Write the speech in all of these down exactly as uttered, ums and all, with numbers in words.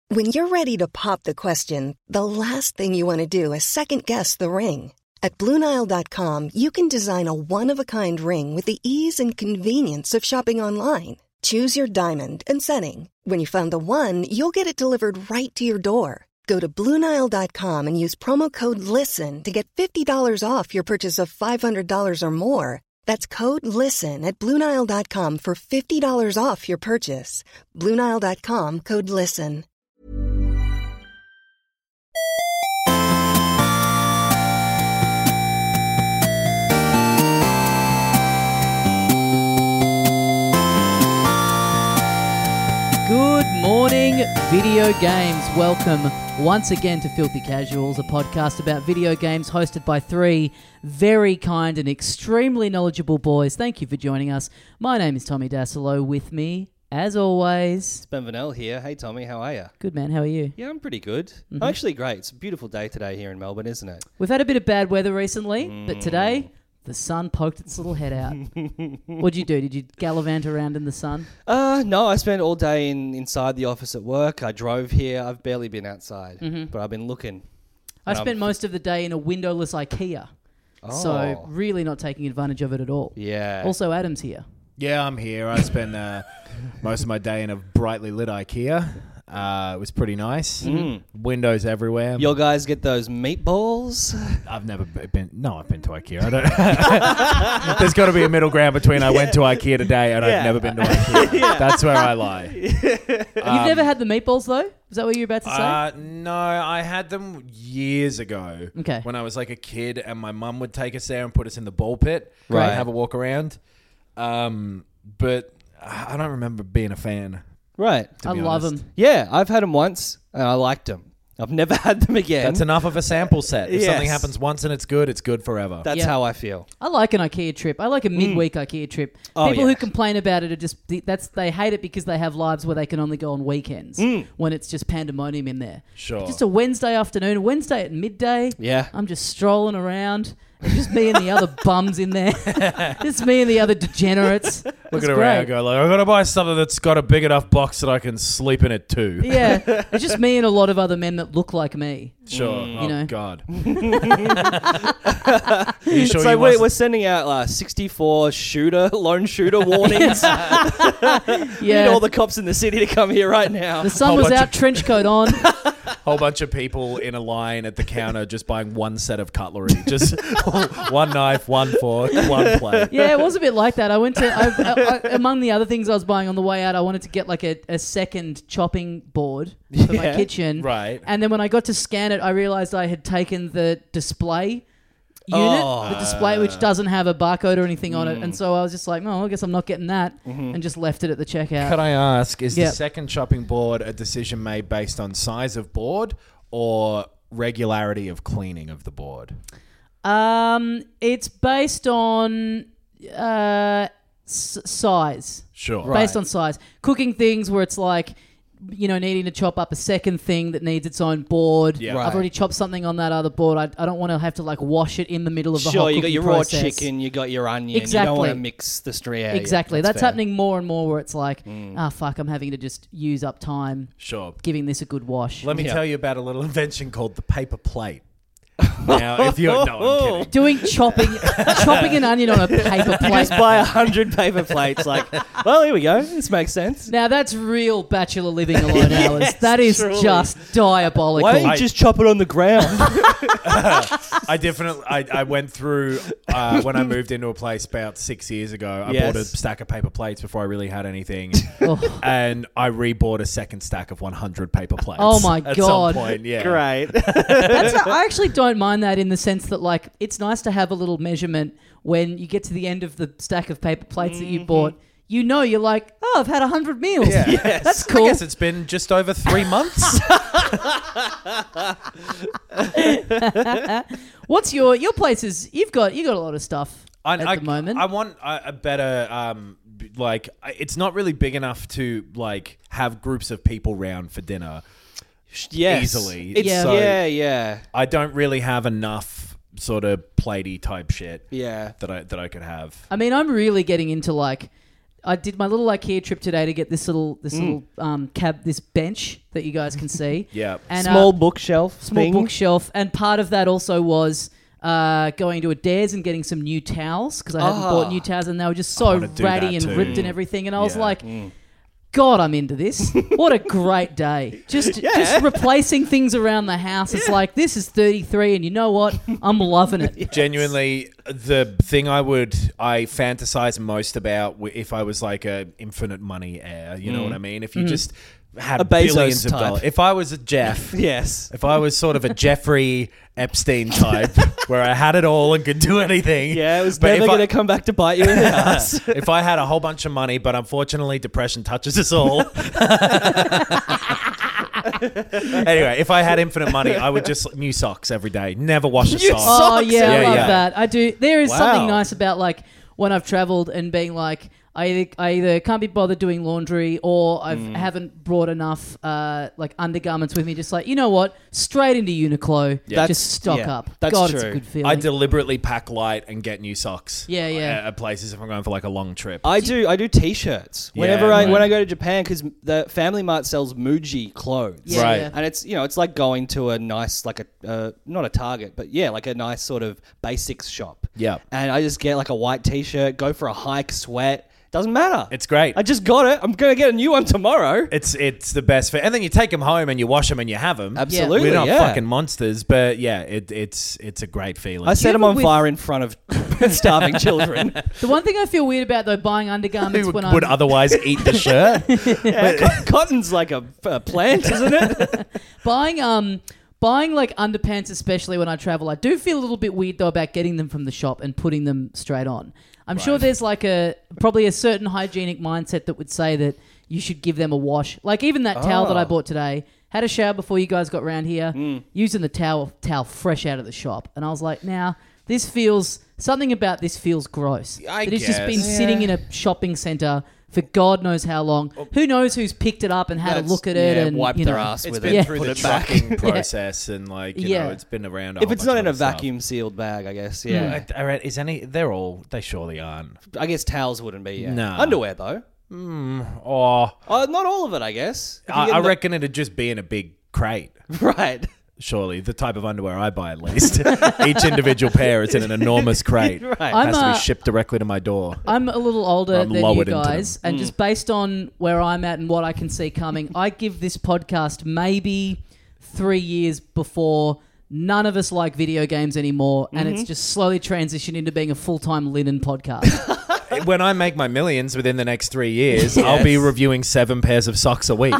When you're ready to pop the question, the last thing you want to do is second-guess the ring. At Blue Nile dot com, you can design a one-of-a-kind ring with the ease and convenience of shopping online. Choose your diamond and setting. When you find the one, you'll get it delivered right to your door. Go to Blue Nile dot com and use promo code LISTEN to get fifty dollars off your purchase of five hundred dollars or more. That's code LISTEN at Blue Nile dot com for fifty dollars off your purchase. Blue Nile dot com, code LISTEN. Good morning, video games. Welcome once again to Filthy Casuals, a podcast about video games hosted by three very kind and extremely knowledgeable boys. Thank you for joining us. My name is Tommy Dasilo. With me, as always, It's Ben Vanel here. Hey, Tommy, how are you? Good, man. How are you? Yeah, I'm pretty good. Mm-hmm. Actually, great. It's a beautiful day today here in Melbourne, isn't it? We've had a bit of bad weather recently, Mm. but today the sun poked its little head out. What'd you do? Did you gallivant around in the sun? Uh, no, I spent all day in inside the office at work. I drove here. I've barely been outside, Mm-hmm. but I've been looking. I And spent I'm- most of the day in a windowless IKEA, so Oh. really not taking advantage of it at all. Yeah. Also, Adam's here. Yeah, I'm here. I spent uh, most of my day in a brightly lit IKEA. Uh, it was pretty nice. Mm. Windows everywhere. Your guys get those meatballs? I've never b- been. No, I've been to IKEA. I don't. There's got to be a middle ground between I went to IKEA today and Yeah. I've never been to IKEA. That's where I lie. You've never had the meatballs, though? Is that what you were about to say? Uh, no, I had them years ago. Okay. When I was like a kid, and my mum would take us there and put us in the ball pit, Right. and have a walk around. Um, but I don't remember being a fan. Right. I be love honest. them. Yeah, I've had them once, and I liked them. I've never had them again. That's enough of a sample set. If Yes. something happens once and it's good, it's good forever. That's Yeah. how I feel. I like an IKEA trip. I like a midweek IKEA trip. Oh, People yeah. who complain about it are just that's they hate it because they have lives where they can only go on weekends when it's just pandemonium in there. Sure. Just a Wednesday afternoon, a Wednesday at midday. Yeah. I'm just strolling around. It's just me and the other bums in there. Just me and the other degenerates. Look It's at around, great. go like, I gotta buy something that's got a big enough box that I can sleep in it too. Yeah, it's just me and a lot of other men that look like me. Sure. Oh You know. God. Are you sure so you we're, want- we're sending out uh, sixty-four shooter, lone shooter warnings. We need Yeah, all the cops in the city to come here right now. the sun whole was bunch out, of- trench coat on. whole bunch of people in a line at the counter just buying one set of cutlery, just one knife, one fork, one plate. Yeah, it was a bit like that. I went to, I, I, I, among the other things I was buying on the way out, I wanted to get like a, a second chopping board for my Yeah, kitchen. right. And then when I got to scan it, I realized I had taken the display unit, Oh. the display which doesn't have a barcode or anything on Mm. it. And so I was just like, oh, I guess I'm not getting that. Mm-hmm. And just left it at the checkout. Can I ask, is Yep. the second chopping board a decision made based on size of board or regularity of cleaning of the board? Um, it's based on uh, s- size. Sure. Based on size. Cooking things where it's like, you know, needing to chop up a second thing that needs its own board. Yeah. I've Right. already chopped something on that other board. I, I don't want to have to like wash it in the middle of the Sure, whole you got cooking your raw process. chicken, you got your onion. You Exactly. don't want to mix the string. Yeah, Exactly. yeah, That's fair. happening more and more where it's like, ah, fuck, I'm having to just use up time Sure. giving this a good wash. Let me Yeah. tell you about a little invention called the paper plate. Now, if you no, I'm kidding. Doing chopping, chopping an onion on a paper plate. Just buy a hundred paper plates. Like, well, here we go. This makes sense. Now that's real bachelor living alone hours. Yes, That is truly. just diabolical. Why don't you I- just chop it on the ground? I definitely, I, I went through uh, when I moved into a place about six years ago. I Yes. bought a stack of paper plates before I really had anything, Oh. and I rebought a second stack of one hundred paper plates. Oh my at God. some point, yeah, Great. That's a, I actually don't mind that in the sense that, like, it's nice to have a little measurement when you get to the end of the stack of paper plates that you bought. You know, you're like, oh, I've had a hundred meals. Yeah. Yes. That's I cool. guess it's been just over three months. What's your your places? You've got you got a lot of stuff I, at I, the moment. I want a, a better, um, b- like, I- it's not really big enough to like have groups of people round for dinner. Yes. Easily. It's, Yeah. So yeah, yeah, I don't really have enough sort of platey type shit yeah. that I that I could have. I mean, I'm really getting into like I did my little IKEA trip today to get this little this little um, cab this bench that you guys can see. Yeah. And, Small uh, bookshelf small thing. bookshelf, and part of that also was uh, going to Adairs and getting some new towels because I hadn't Ah. bought new towels, and they were just so wanna do ratty that and too. ripped and everything. And I was Yeah. like, God, I'm into this. What a great day. Just Yeah. just replacing things around the house. It's like, this is thirty-three, and you know what? I'm loving it. Genuinely, the thing I would I fantasize most about w- if I was like a infinite money heir, you know what I mean? If you just had A Bezos billions of type. dollars. If I was a Jeff, Yes. if I was sort of a Jeffrey Epstein type, where I had it all and could do anything. Yeah, it was But never if going to I- come back to bite you in the ass. If I had a whole bunch of money, but unfortunately depression touches us all. Anyway, if I had infinite money, I would just new socks every day. Never wash a New sock. Oh, Socks yeah, I every love day. that. I do. There is Wow. something nice about, like, when I've traveled and being like, I either, I either can't be bothered doing laundry or I Mm. haven't brought enough uh, like undergarments with me. Just like, you know what? Straight into Uniqlo. That's- Just stock yeah, up. that's God, it's a true. good feeling. I deliberately pack light and get new socks. Yeah, yeah. At, at places if I'm going for like a long trip. I do. I do t-shirts Yeah, whenever I right. when I go to Japan because the Family Mart sells Muji clothes. Yeah, Right. yeah. And it's you know it's like going to a nice like a uh, not a Target but yeah like a nice sort of basics shop. Yeah. And I just get like a white t-shirt, go for a hike, sweat. Doesn't matter. It's great. I just got it. I'm gonna get a new one tomorrow. It's it's the best fit. And then you take them home and you wash them and you have them. Absolutely. We're not yeah. fucking monsters, but yeah, it, it's it's a great feeling. I set You them ever on with- fire in front of starving children. The one thing I feel weird about, though, buying undergarments Who when would, would I'm otherwise eat the shirt? Yeah, co- cotton's like a, a plant, isn't it? buying um buying like underpants, especially when I travel, I do feel a little bit weird though about getting them from the shop and putting them straight on. I'm sure there's like a probably a certain hygienic mindset that would say that you should give them a wash. Like even that towel that I Oh. bought today, had a shower before you guys got round here, using the towel towel fresh out of the shop, and I was like, now this feels something about this feels gross. I that it's just been guess. sitting in a shopping centre for God knows how long. Who knows who's picked it up and had a That's- look at it yeah, and wiped you their know. ass It's with been it, through put the it back. trucking process and like you Yeah. know, it's been around. A If whole it's bunch not of in a other stuff. vacuum sealed bag, I guess. Yeah. I, I read, is any? They're all. They surely aren't. I guess towels wouldn't be. Yeah. Nah. Underwear though. Or Oh, not all of it, I guess. If you I, get I the- reckon it'd just be in a big crate. Right. Surely the type of underwear I buy, at least each individual pair is in an enormous crate. Right. I'm Has to uh, be shipped directly to my door. I'm a little older I'm than you lowered into guys, and just based on where I'm at and what I can see coming, I give this podcast maybe three years before none of us like video games anymore, and it's just slowly transitioned into being a full-time linen podcast. When I make my millions within the next three years, I'll be reviewing seven pairs of socks a week.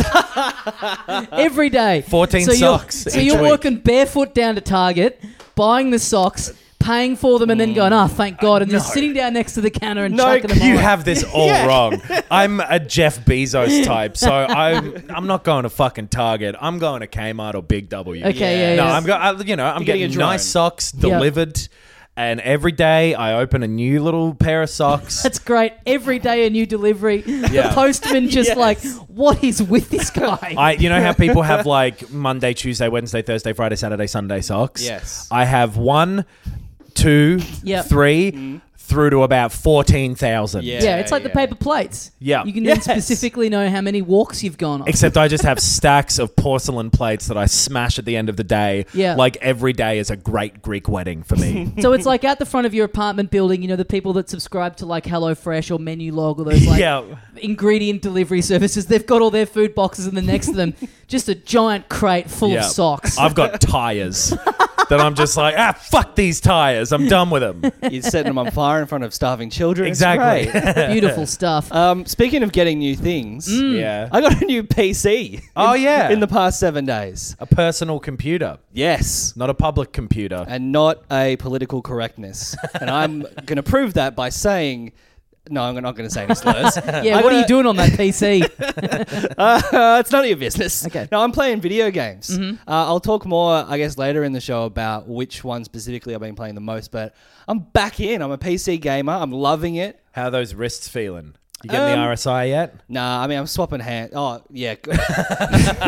Every day. fourteen so socks You're, so each you're week. walking barefoot down to Target, buying the socks, paying for them, and then going, oh, thank God, and just sitting down next to the counter and No, chucking them You on. have this all wrong. I'm a Jeff Bezos type, so I'm I'm not going to fucking Target. I'm going to Kmart or Big W. Okay, yeah, No, yeah. I'm go- I, you know I'm You're getting getting, a drone. nice socks Yep. delivered, and every day I open a new little pair of socks. That's great. Every day a new delivery. The Yeah. postman just Yes. like, what is with this guy? I, you know how people have like Monday, Tuesday, Wednesday, Thursday, Friday, Saturday, Sunday socks? Yes. I have one, two, Yep. three, through to about fourteen thousand. Yeah. yeah, it's like the yeah. paper plates. Yeah. You can Yes. then specifically know how many walks you've gone on. Except I just have stacks of porcelain plates that I smash at the end of the day. Yeah. Like every day is a great Greek wedding for me. So it's like at the front of your apartment building, you know, the people that subscribe to like HelloFresh or Menulog or those like Yeah. ingredient delivery services, they've got all their food boxes and then next to them, just a giant crate full Yeah. of socks. I've got tires that I'm just like, ah, fuck these tires. I'm done with them. You're setting them on fire in front of starving children. It's Exactly. great. Beautiful stuff. Um, speaking of getting new things, Yeah. I got a new P C. Oh, in- yeah. In the past seven days. A personal computer, Yes. not a public computer. And not a political correctness. And I'm going to prove that by saying... No, I'm not going to say any slurs. yeah, I'm what are you gonna- doing on that P C? Uh, it's none of your business. Okay. No, I'm playing video games. Uh, I'll talk more, I guess, later in the show about which one specifically I've been playing the most. But I'm back in. I'm a P C gamer. I'm loving it. How are those wrists feeling? You getting Um, the R S I yet? Nah, I mean, I'm swapping hands. Oh, yeah. For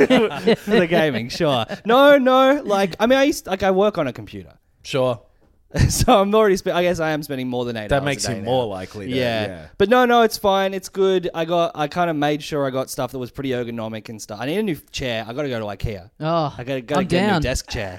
the gaming, sure. No, no. Like, I mean, I used like I work on a computer. Sure. So I'm already. Spe- I guess I am spending more than eight. That hours makes a you day more now. likely. To, Yeah. yeah. But no, no, it's fine. It's good. I got. I kind of made sure I got stuff that was pretty ergonomic and stuff. I need a new chair. I got to go to IKEA. Oh, I got to go I'm get a down. new desk chair.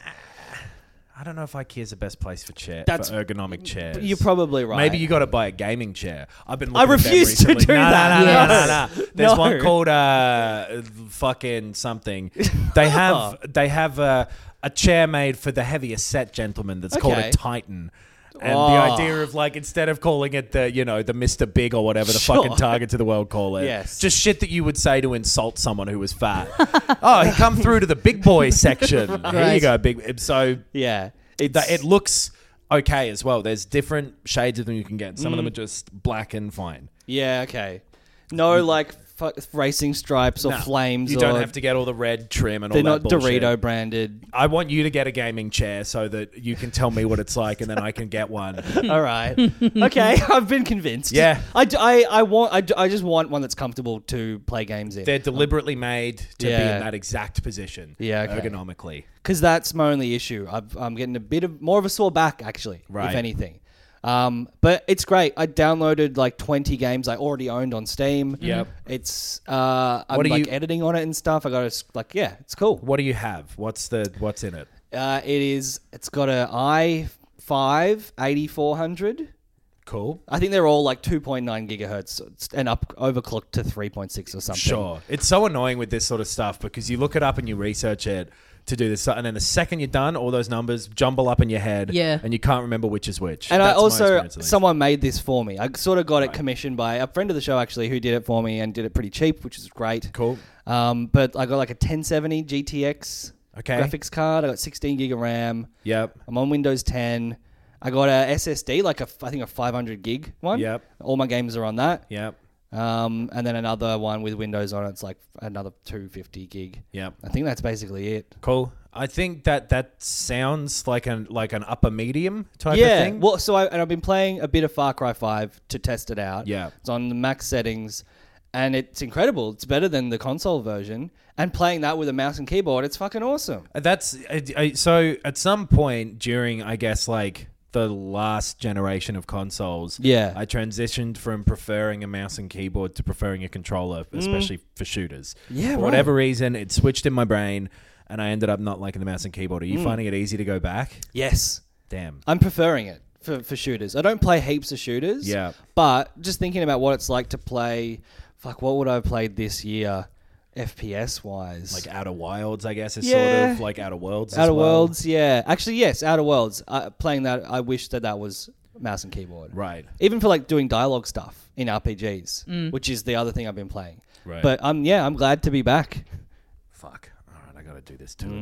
I don't know if IKEA's the best place for chair That's- for ergonomic chairs. You're probably right. Maybe you got to buy a gaming chair. I've been. I Looking at them refuse to recently. do no, that. No, no, Yes. no, no, no. There's No. one called uh, fucking something. They have they have a, a chair made for the heavier set gentleman that's called Okay. a Titan. And Oh. the idea of like instead of calling it the you know the Mister Big or whatever the Sure. fucking target to the world call it, Yes. just shit that you would say to insult someone who was fat. Oh, he come through to the big boy section. Here you Right. go, big. So Yeah. It's, that it looks okay as well. There's different shades of them you can get. Some of Mm. them are just black and fine. yeah. Okay. No, like fu- racing stripes or No, flames. You or don't have to get all the red trim and all They're that not bullshit. Dorito branded. I want you to get a gaming chair so that you can tell me what it's like, and then I can get one. All right. Okay. I've been convinced. Yeah. I, d- I, I want. I, d- I just want one that's comfortable to play games in. They're deliberately made to be Yeah. in that exact position, Yeah, okay. ergonomically. Because that's my only issue. I've, I'm getting a bit of more of a sore back, actually, Right. if anything. Um, but it's great. I downloaded like twenty games I already owned on Steam. Yep. It's uh, I'm What do like you- editing on it and stuff. I got to like, yeah, it's cool. What do you have? What's the what's in it? Uh, it is. It's got a i five eighty-four hundred. Cool. I think they're all like two point nine gigahertz and up overclocked to three point six or something. Sure. It's so annoying with this sort of stuff because you look it up and you research it to do this, and then the second you're done, all those numbers jumble up in your head, Yeah. and you can't remember which is which. And I That's my also, experience, at least. someone made this for me. I sort of got it Right. commissioned by a friend of the show, actually, who did it for me and did it pretty cheap, which is great. Cool. Um, but I got like a ten seventy G T X Okay. graphics card. I got sixteen gig of RAM. Yep. I'm on Windows ten. I got a S S D, like a, I think a five hundred gig one. Yep. All my games are on that. Yep. Um, and then another one with Windows on it. It's like another two hundred fifty gig. Yep. I think that's basically it. Cool. I think that that sounds like an like an upper medium type yeah. of thing. Well, so I, and I've been playing a bit of Far Cry five to test it out. Yeah. It's on the max settings, and it's incredible. It's better than the console version. And playing that with a mouse and keyboard, it's fucking awesome. That's I, I, so. At some point during, I guess, like the last generation of consoles, Yeah. I transitioned from preferring a mouse and keyboard to preferring a controller, especially for shooters. Mm. Yeah, For right. whatever reason, it switched in my brain, and I ended up not liking the mouse and keyboard. Are you Mm. finding it easy to go back? Yes. Damn. I'm preferring it for, for shooters. I don't play heaps of shooters. Yeah. But just thinking about what it's like to play, fuck, what would I have played this year, F P S wise? Like Outer Wilds, I guess, is Yeah. sort of like Outer Worlds. as Outer well. Worlds, yeah. Actually, yes, Outer Worlds. Uh, playing that, I wish that that was mouse and keyboard. Right. Even for like doing dialogue stuff in R P Gs, which is the other thing I've been playing. Right. But um, yeah, I'm glad to be back. Fuck. All right, I got to do this too.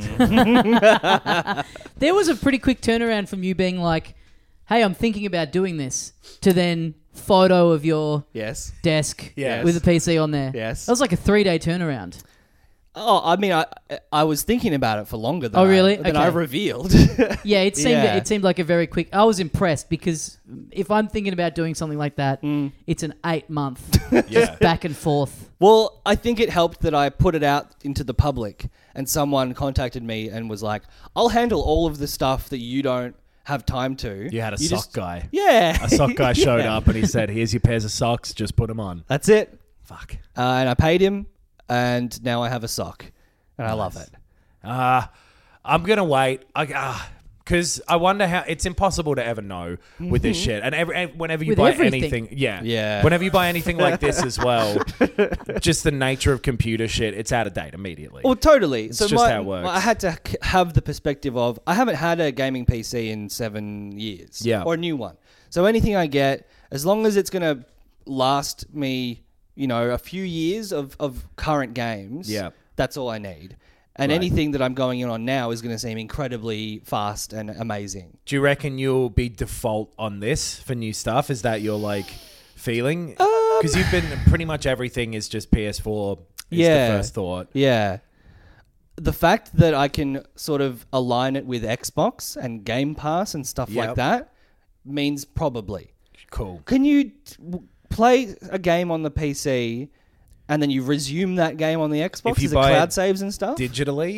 Mm. There was a pretty quick turnaround from you being like, hey, I'm thinking about doing this, to then photo of your Yes. desk Yes. with the P C on there. Yes. That was like a three-day turnaround. Oh, I mean, I I was thinking about it for longer than Oh, really? I, than Okay. I revealed. Yeah, it seemed Yeah. it seemed like a very quick. I was impressed because if I'm thinking about doing something like that, Mm. it's an eight-month Yeah. back and forth. Well, I think it helped that I put it out into the public and someone contacted me and was like, I'll handle all of the stuff that you don't have time to. You had a sock just- guy. Yeah. A sock guy showed Yeah. up and he said, "Here's your pairs of socks. Just put them on." That's it. Fuck. Uh, and I paid him, and now I have a sock. And I love it. Uh, I'm going to wait. Because I wonder how... It's impossible to ever know with this shit. And every, and whenever you With buy everything. anything... Yeah. Yeah. Whenever you buy anything like this as well, just the nature of computer shit, it's out of date immediately. Well, totally. so just my, how it works. I had to c- have the perspective of, I haven't had a gaming P C in seven years. Yeah. Or a new one. So anything I get, as long as it's going to last me, you know, a few years of, of current games, Yeah. that's all I need. And Right. anything that I'm going in on now is going to seem incredibly fast and amazing. Do you reckon you'll be default on this for new stuff? Is that your, like, feeling? Um, Because you've been... Pretty much everything is just P S four is Yeah. the first thought. Yeah. The fact that I can sort of align it with Xbox and Game Pass and stuff Yep. like that means probably. Cool. Can you t- w- play a game on the P C and then you resume that game on the Xbox? If you Is it buy cloud it saves and stuff? Digitally,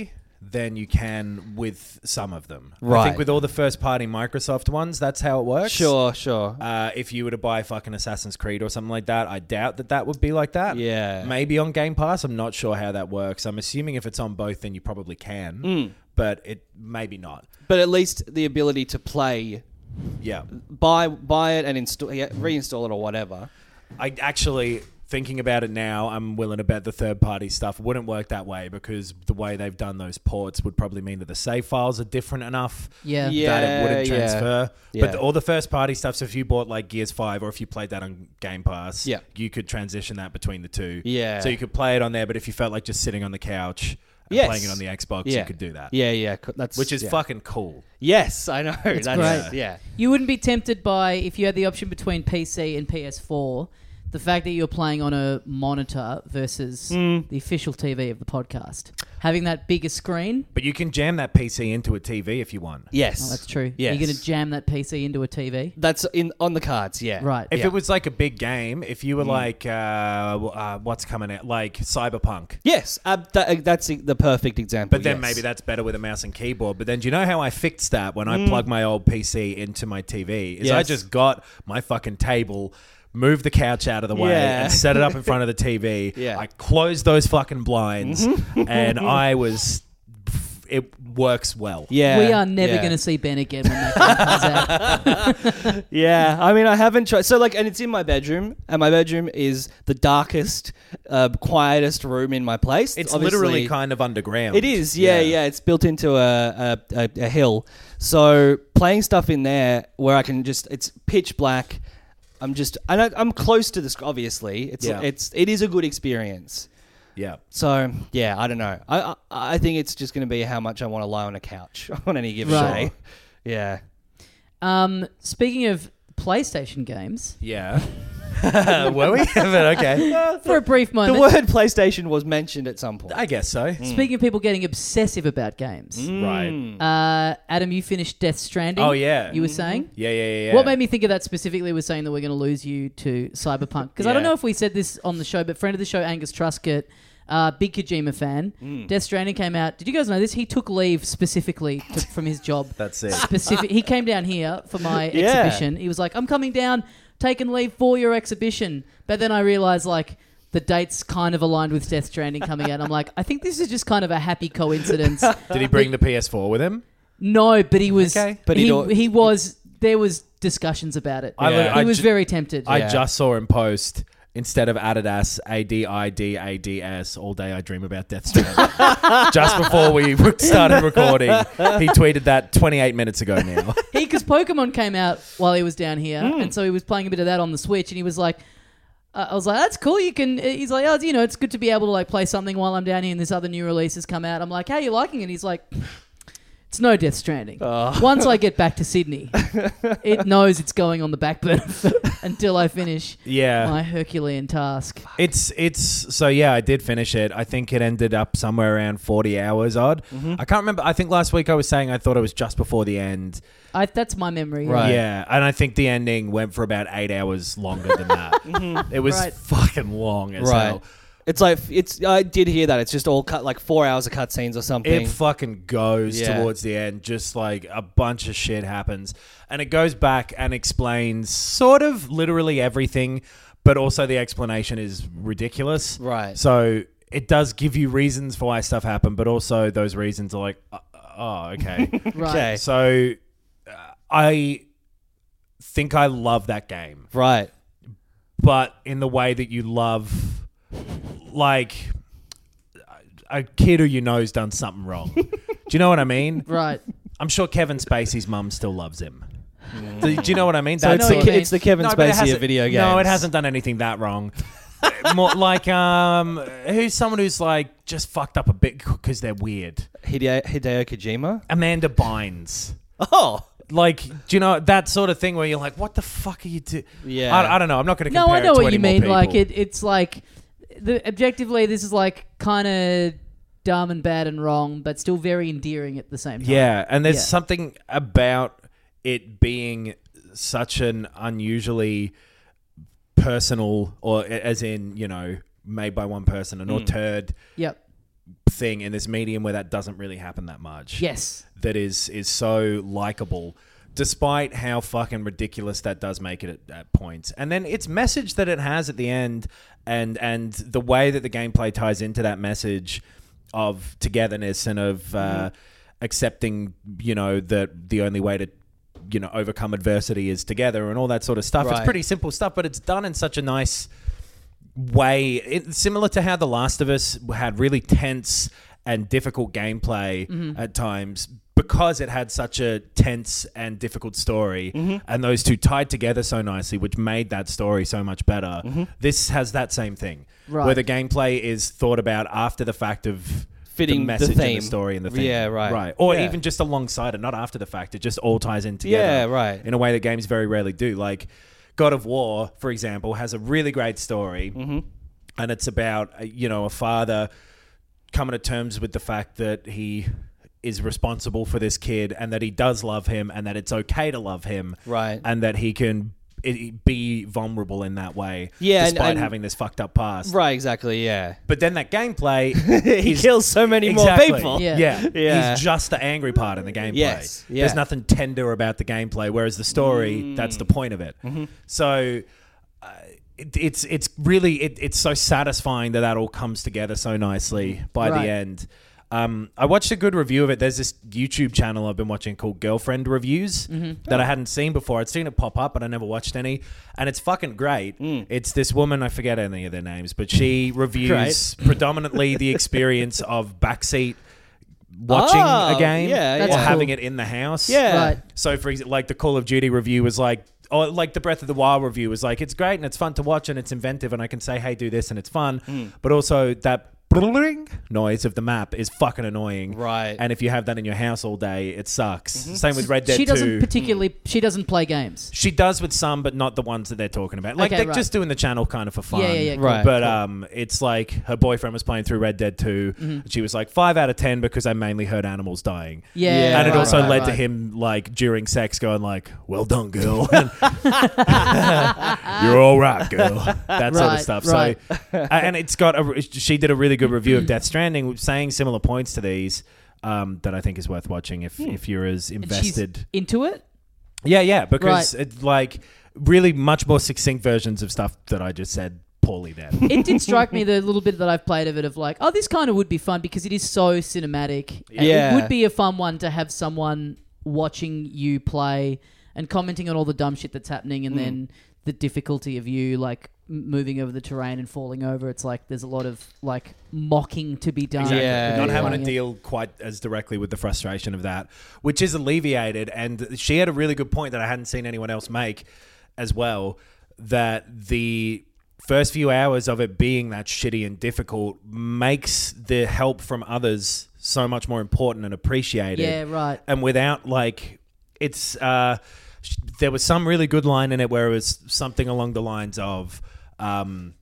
than you can with some of them. I Right. think with all the first-party Microsoft ones, that's how it works. Sure, sure. Uh, if you were to buy fucking Assassin's Creed or something like that, I doubt that that would be like that. Yeah. Maybe on Game Pass. I'm not sure how that works. I'm assuming if it's on both, then you probably can. Mm. But it maybe not. But at least the ability to play, Yeah. buy buy it and install, yeah, reinstall it or whatever. I actually, thinking about it now, I'm willing to bet the third-party stuff wouldn't work that way because the way they've done those ports would probably mean that the save files are different enough Yeah. Yeah. that it wouldn't yeah. transfer. Yeah. But the, all the first-party stuff, so if you bought like Gears five or if you played that on Game Pass, Yeah. you could transition that between the two. Yeah. So you could play it on there, but if you felt like just sitting on the couch and Yes. playing it on the Xbox, Yeah. you could do that. Yeah, yeah. co- That's Which is yeah. fucking cool. Yes, I know. That's great. Yeah. You wouldn't be tempted by, if you had the option between P C and P S four, the fact that you're playing on a monitor versus Mm. the official T V of the podcast. Having that bigger screen. But you can jam that P C into a T V if you want. Yes. Oh, that's true. Yes. You're going to jam that P C into a T V? That's in on the cards, yeah. Right. If Yeah. it was like a big game, if you were Mm. like, uh, w- uh, what's coming out, like Cyberpunk. Yes, uh, that, that's the perfect example. But then yes. maybe that's better with a mouse and keyboard. But then do you know how I fixed that when I Mm. plug my old P C into my T V? Is I Yes. just got my fucking table, moved the couch out of the way, Yeah. and set it up in front of the T V. Yeah. I closed those fucking blinds, and I was... It works well. Yeah. We are never yeah. going to see Ben again when that game comes out. Yeah, I mean, I haven't tried. So, like, and it's in my bedroom, and my bedroom is the darkest, uh, quietest room in my place. It's Obviously- literally kind of underground. It is, yeah, yeah. It's built into a, a, a, a hill. So playing stuff in there where I can just, it's pitch black. I'm just, and I, I'm close to this. Obviously, it's Yeah. it's it is a good experience. Yeah. So yeah, I don't know. I I, I think it's just going to be how much I want to lie on a couch on any given Right. day. Yeah. Um, speaking of PlayStation games, Yeah. Were we? But okay. for a brief The moment, word PlayStation was mentioned at some point. I guess so. speaking of people getting obsessive about games, Mm. Right. uh, Adam, you finished Death Stranding. Oh, yeah. You were saying? Yeah, yeah, yeah, yeah. What made me think of that specifically was saying that we're going to lose you to Cyberpunk. Because I don't Yeah. know if we said this on the show, but friend of the show, Angus Truscott, uh, big Kojima fan. Mm. Death Stranding came out. Did you guys know this? He took leave specifically to, from his job. That's it. Specific. He came down here for my Yeah. exhibition. He was like, I'm coming down, taking leave for your exhibition. But then I realised, like, the dates kind of aligned with Death Stranding coming out. I'm like, I think this is just kind of a happy coincidence. Did he bring the P S four with him? No, but he was. Okay. But he, he'd al- he was. There was discussions about it. I li- Yeah. he I was ju- very tempted. I Yeah. just saw him post, instead of Adidas, A D I D A D S, all day I dream about Death Stranding. Just before we started recording, he tweeted that twenty-eight minutes ago now. He because Pokemon came out while he was down here, Hmm. and so he was playing a bit of that on the Switch, and he was like, uh, "I was like, that's cool. You can." He's like, "Oh, you know, it's good to be able to like play something while I'm down here, and this other new release has come out." I'm like, "How are you liking it?" He's like, "It's no Death Stranding. Oh. Once I get back to Sydney, it knows it's going on the back burner until I finish Yeah. my Herculean task." It's it's so yeah, I did finish it. I think it ended up somewhere around forty hours odd. Mm-hmm. I can't remember. I think last week I was saying I thought it was just before the end. I, that's my memory. Right. Yeah, and I think the ending went for about eight hours longer than that. It was Right. fucking long as Right. hell. It's like it's. I did hear that it's just all cut like four hours of cutscenes or something. It fucking goes Yeah. towards the end, just like a bunch of shit happens. And it goes back and explains sort of literally everything, but also the explanation is ridiculous. Right. So it does give you reasons for why stuff happened, but also those reasons are like, uh, oh, okay. Right. Okay. So uh, I think I love that game, Right. but in the way that you love, like, a kid who you know's done something wrong. Do you know what I mean? Right. I'm sure Kevin Spacey's mum still loves him. Do, do you know what I mean? So That's it's the, what- Ke- it's the Kevin No, but it Spacey hasn't- of video games. No, it hasn't done anything that wrong. More like um, who's someone who's like just fucked up a bit because they're weird. Hideo, Hideo Kojima. Amanda Bynes. Oh. Like, do you know that sort of thing where you're like, what the fuck are you doing? Yeah. I, I don't know. I'm not going to No, compare I know it to what any you more mean. people. Like it, it's like the objectively, this is like kind of dumb and bad and wrong, but still very endearing at the same time. Yeah, and there's Yeah. something about it being such an unusually personal, or as in, you know, made by one person, an Mm. auteur Yep. thing in this medium where that doesn't really happen that much. Yes. That is is so likable, despite how fucking ridiculous that does make it at, at points. And then its message that it has at the end, and and the way that the gameplay ties into that message of togetherness and of uh, accepting, you know, that the only way to, you know, overcome adversity is together and all that sort of stuff. Right. It's pretty simple stuff, but it's done in such a nice way. It, similar to how The Last of Us had really tense and difficult gameplay Mm-hmm. at times, because it had such a tense and difficult story, Mm-hmm. and those two tied together so nicely, which made that story so much better. Mm-hmm. This has that same thing, Right. where the gameplay is thought about after the fact of Fitting the the message and theme. the story and the theme. Yeah, right. Right. Or Yeah. even just alongside it, not after the fact. It just all ties in together. Yeah, right. In a way that games very rarely do. Like God of War, for example, has a really great story, Mm-hmm. and it's about, uh, you know, a father coming to terms with the fact that he is responsible for this kid and that he does love him and that it's okay to love him. Right. And that he can it, be vulnerable in that way. Yeah, and- Despite and- having this fucked up past. Right, exactly, yeah. But then that gameplay... He is- kills so many Exactly. more people. Yeah. Yeah. Yeah. He's just the angry part in the gameplay. Yes, yeah. There's nothing tender about the gameplay, whereas the story, Mm. that's the point of it. Mm-hmm. So... Uh, it, it's it's really it, it's so satisfying that that all comes together so nicely by Right. the end. Um, I watched a good review of it. There's this YouTube channel I've been watching called Girlfriend Reviews that I hadn't seen before. I'd seen it pop up, but I never watched any. And it's fucking great. It's this woman, I forget any of their names, but she reviews predominantly the experience of backseat watching Oh, a game yeah, or That's cool. having it in the house. Yeah. Right. So, for example, like the Call of Duty review was like, or like the Breath of the Wild review was like, it's great and it's fun to watch and it's inventive and I can say, hey, do this and it's fun. Hmm. But also that noise of the map is fucking annoying. Right. And if you have that in your house all day, it sucks. Same with Red Dead She doesn't two. particularly. She doesn't play games. She does with some, but not the ones that they're talking about. Like, Okay, they're right. just doing the channel kind of for fun. Yeah, yeah, yeah, cool. Right. But um, it's like her boyfriend was playing through Red Dead two. Mm-hmm. She was like, five out of ten because I mainly heard animals dying. Yeah, Yeah, And it right, also right, led to right. him, like, during sex going like, well done, girl. You're all right, girl. That sort of Right, stuff. right. So, uh, and it's got a, she did a really good review of Death Stranding, saying similar points to these um, that I think is worth watching if, if you're as And she's invested. into it. Yeah, yeah, because Right. it's like really much more succinct versions of stuff that I just said poorly there. It did strike me the little bit that I've played of it of like, oh, this kind of would be fun because it is so cinematic. And Yeah. It would be a fun one to have someone watching you play and commenting on all the dumb shit that's happening and then the difficulty of you like m- moving over the terrain and falling over. It's like there's a lot of like mocking to be done. Exactly. Yeah, Not yeah. having to Playing it. deal quite as directly with the frustration of that, which is alleviated. And she had a really good point that I hadn't seen anyone else make as well, that the first few hours of it being that shitty and difficult makes the help from others so much more important and appreciated. Yeah, right. And without like, it's, uh, sh- there was some really good line in it where it was something along the lines of, um,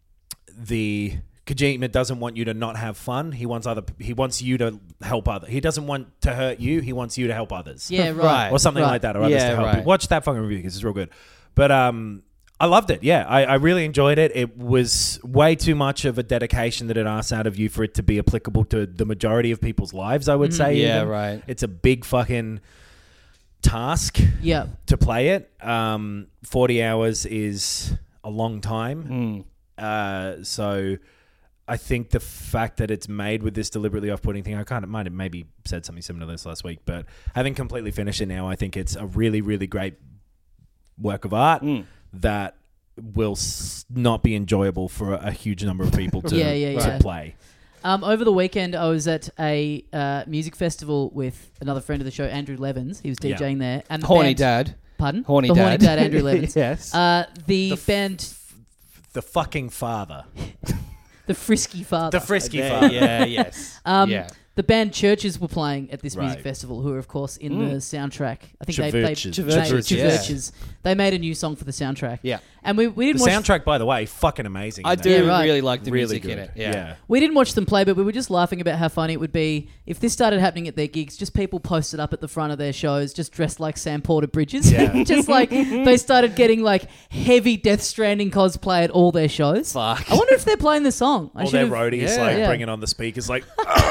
the Kojima doesn't want you to not have fun. He wants other. He wants you to help other. He doesn't want to hurt you. He wants you to help others. Yeah, right. Right. or something Right. like that, or others Yeah, to help right. you. Watch that fucking review because it's real good. But um, I loved it. Yeah, I, I really enjoyed it. It was way too much of a dedication that it asks out of you for it to be applicable to the majority of people's lives. I would say. Yeah, even. right. It's a big fucking task Yeah. to play it. Um, forty hours is a long time. Uh, so I think the fact that it's made with this deliberately off-putting thing, I kind of might have maybe said something similar to this last week, but having completely finished it now, I think it's a really, really great work of art that will s- not be enjoyable for a, a huge number of people to, Yeah, yeah, to yeah. play. Um, over the weekend, I was at a uh, music festival with another friend of the show, Andrew Levins. He was Yeah. DJing there. And the Horny band, dad. Pardon? Horny the dad. Horny Dad, Andrew Levins. Yes. Uh, the, The f- band, The fucking father. the Frisky Father. The frisky Yeah, father. yeah, yes. Um, yeah. the band Churches were playing at this music Right. festival, who are of course in Mm. the soundtrack. I think they they Chvrches. made, Chvrches, yeah. Chvrches. They made a new song for the soundtrack. Yeah. and we we The didn't watch soundtrack, by the way, fucking amazing. I in that. do Yeah, right. really like the really music good. in it. Yeah. Yeah. we didn't watch them play, but we were just laughing about how funny it would be if this started happening at their gigs. Just people posted up at the front of their shows, just dressed like Sam Porter Bridges. Yeah. Just like they started getting like heavy Death Stranding cosplay at all their shows. Fuck. I wonder if they're playing the song. I All should their have- roadies Yeah. like Yeah. bringing on the speakers, like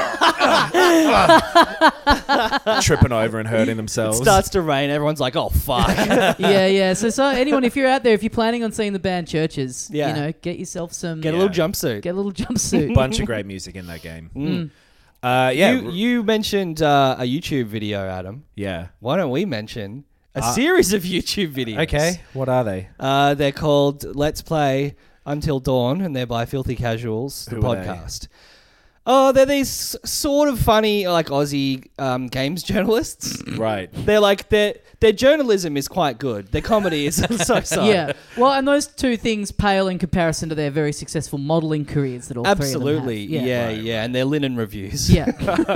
tripping over and hurting themselves. Starts to rain. Everyone's like, "Oh fuck." yeah, yeah. So, so anyone, if you're out there, if you're planning on seeing the band Churches, Yeah. you know, get yourself some, Get a Yeah. little jumpsuit. get a little jumpsuit. Bunch of great music in that game. Mm. Uh, yeah, You, you mentioned uh, a YouTube video, Adam. yeah. Why don't we mention a Uh, series of YouTube videos? Okay, what are they? Uh, they're called Let's Play Until Dawn, and they're by Filthy Casuals, the Who are they? podcast. Oh, they're these sort of funny, like Aussie um, games journalists. Right. They're like their their journalism is quite good. Their comedy is so so. Yeah. Well, and those two things pale in comparison to their very successful modelling careers that all Absolutely, three of them yeah, have. yeah, Right, and their linen reviews. Yeah.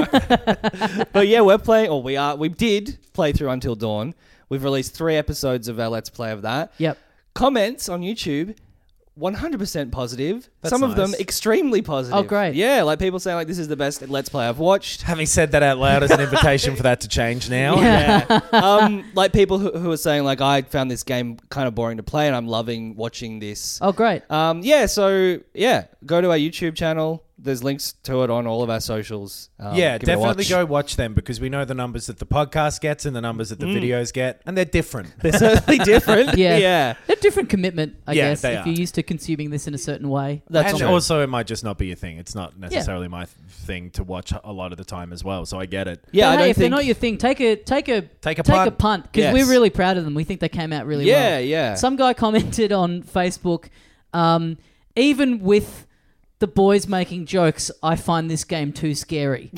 But yeah, we're playing, or we are, we did play through Until Dawn. We've released three episodes of our Let's Play of that. Yep. Comments on YouTube, one hundred percent positive. That's Some of them nice. extremely positive. Oh, great. Yeah, like people saying like this is the best Let's Play I've watched. Having said that out loud as an invitation for that to change now. Yeah. um, like people who, who are saying like I found this game kind of boring to play and I'm loving watching this. Oh, great. Um, yeah, so yeah, go to our YouTube channel. There's links to it on all of our socials. Um, Yeah, give it a definitely watch. go watch them because we know the numbers that the podcast gets and the numbers that the videos get, and they're different. They're certainly different. Yeah. yeah. A different commitment, I Yeah, guess, they if are. you're used to consuming this in a certain way. That's and true. also, it might just not be your thing. It's not necessarily my th- thing to watch a lot of the time as well, so I get it. Yeah, But I hey, don't if think. they're not your thing, take a take a Take a take punt. a punt because Yes. we're really proud of them. We think they came out really yeah, well. yeah. Some guy commented on Facebook, um, even with the boys making jokes, I find this game too scary.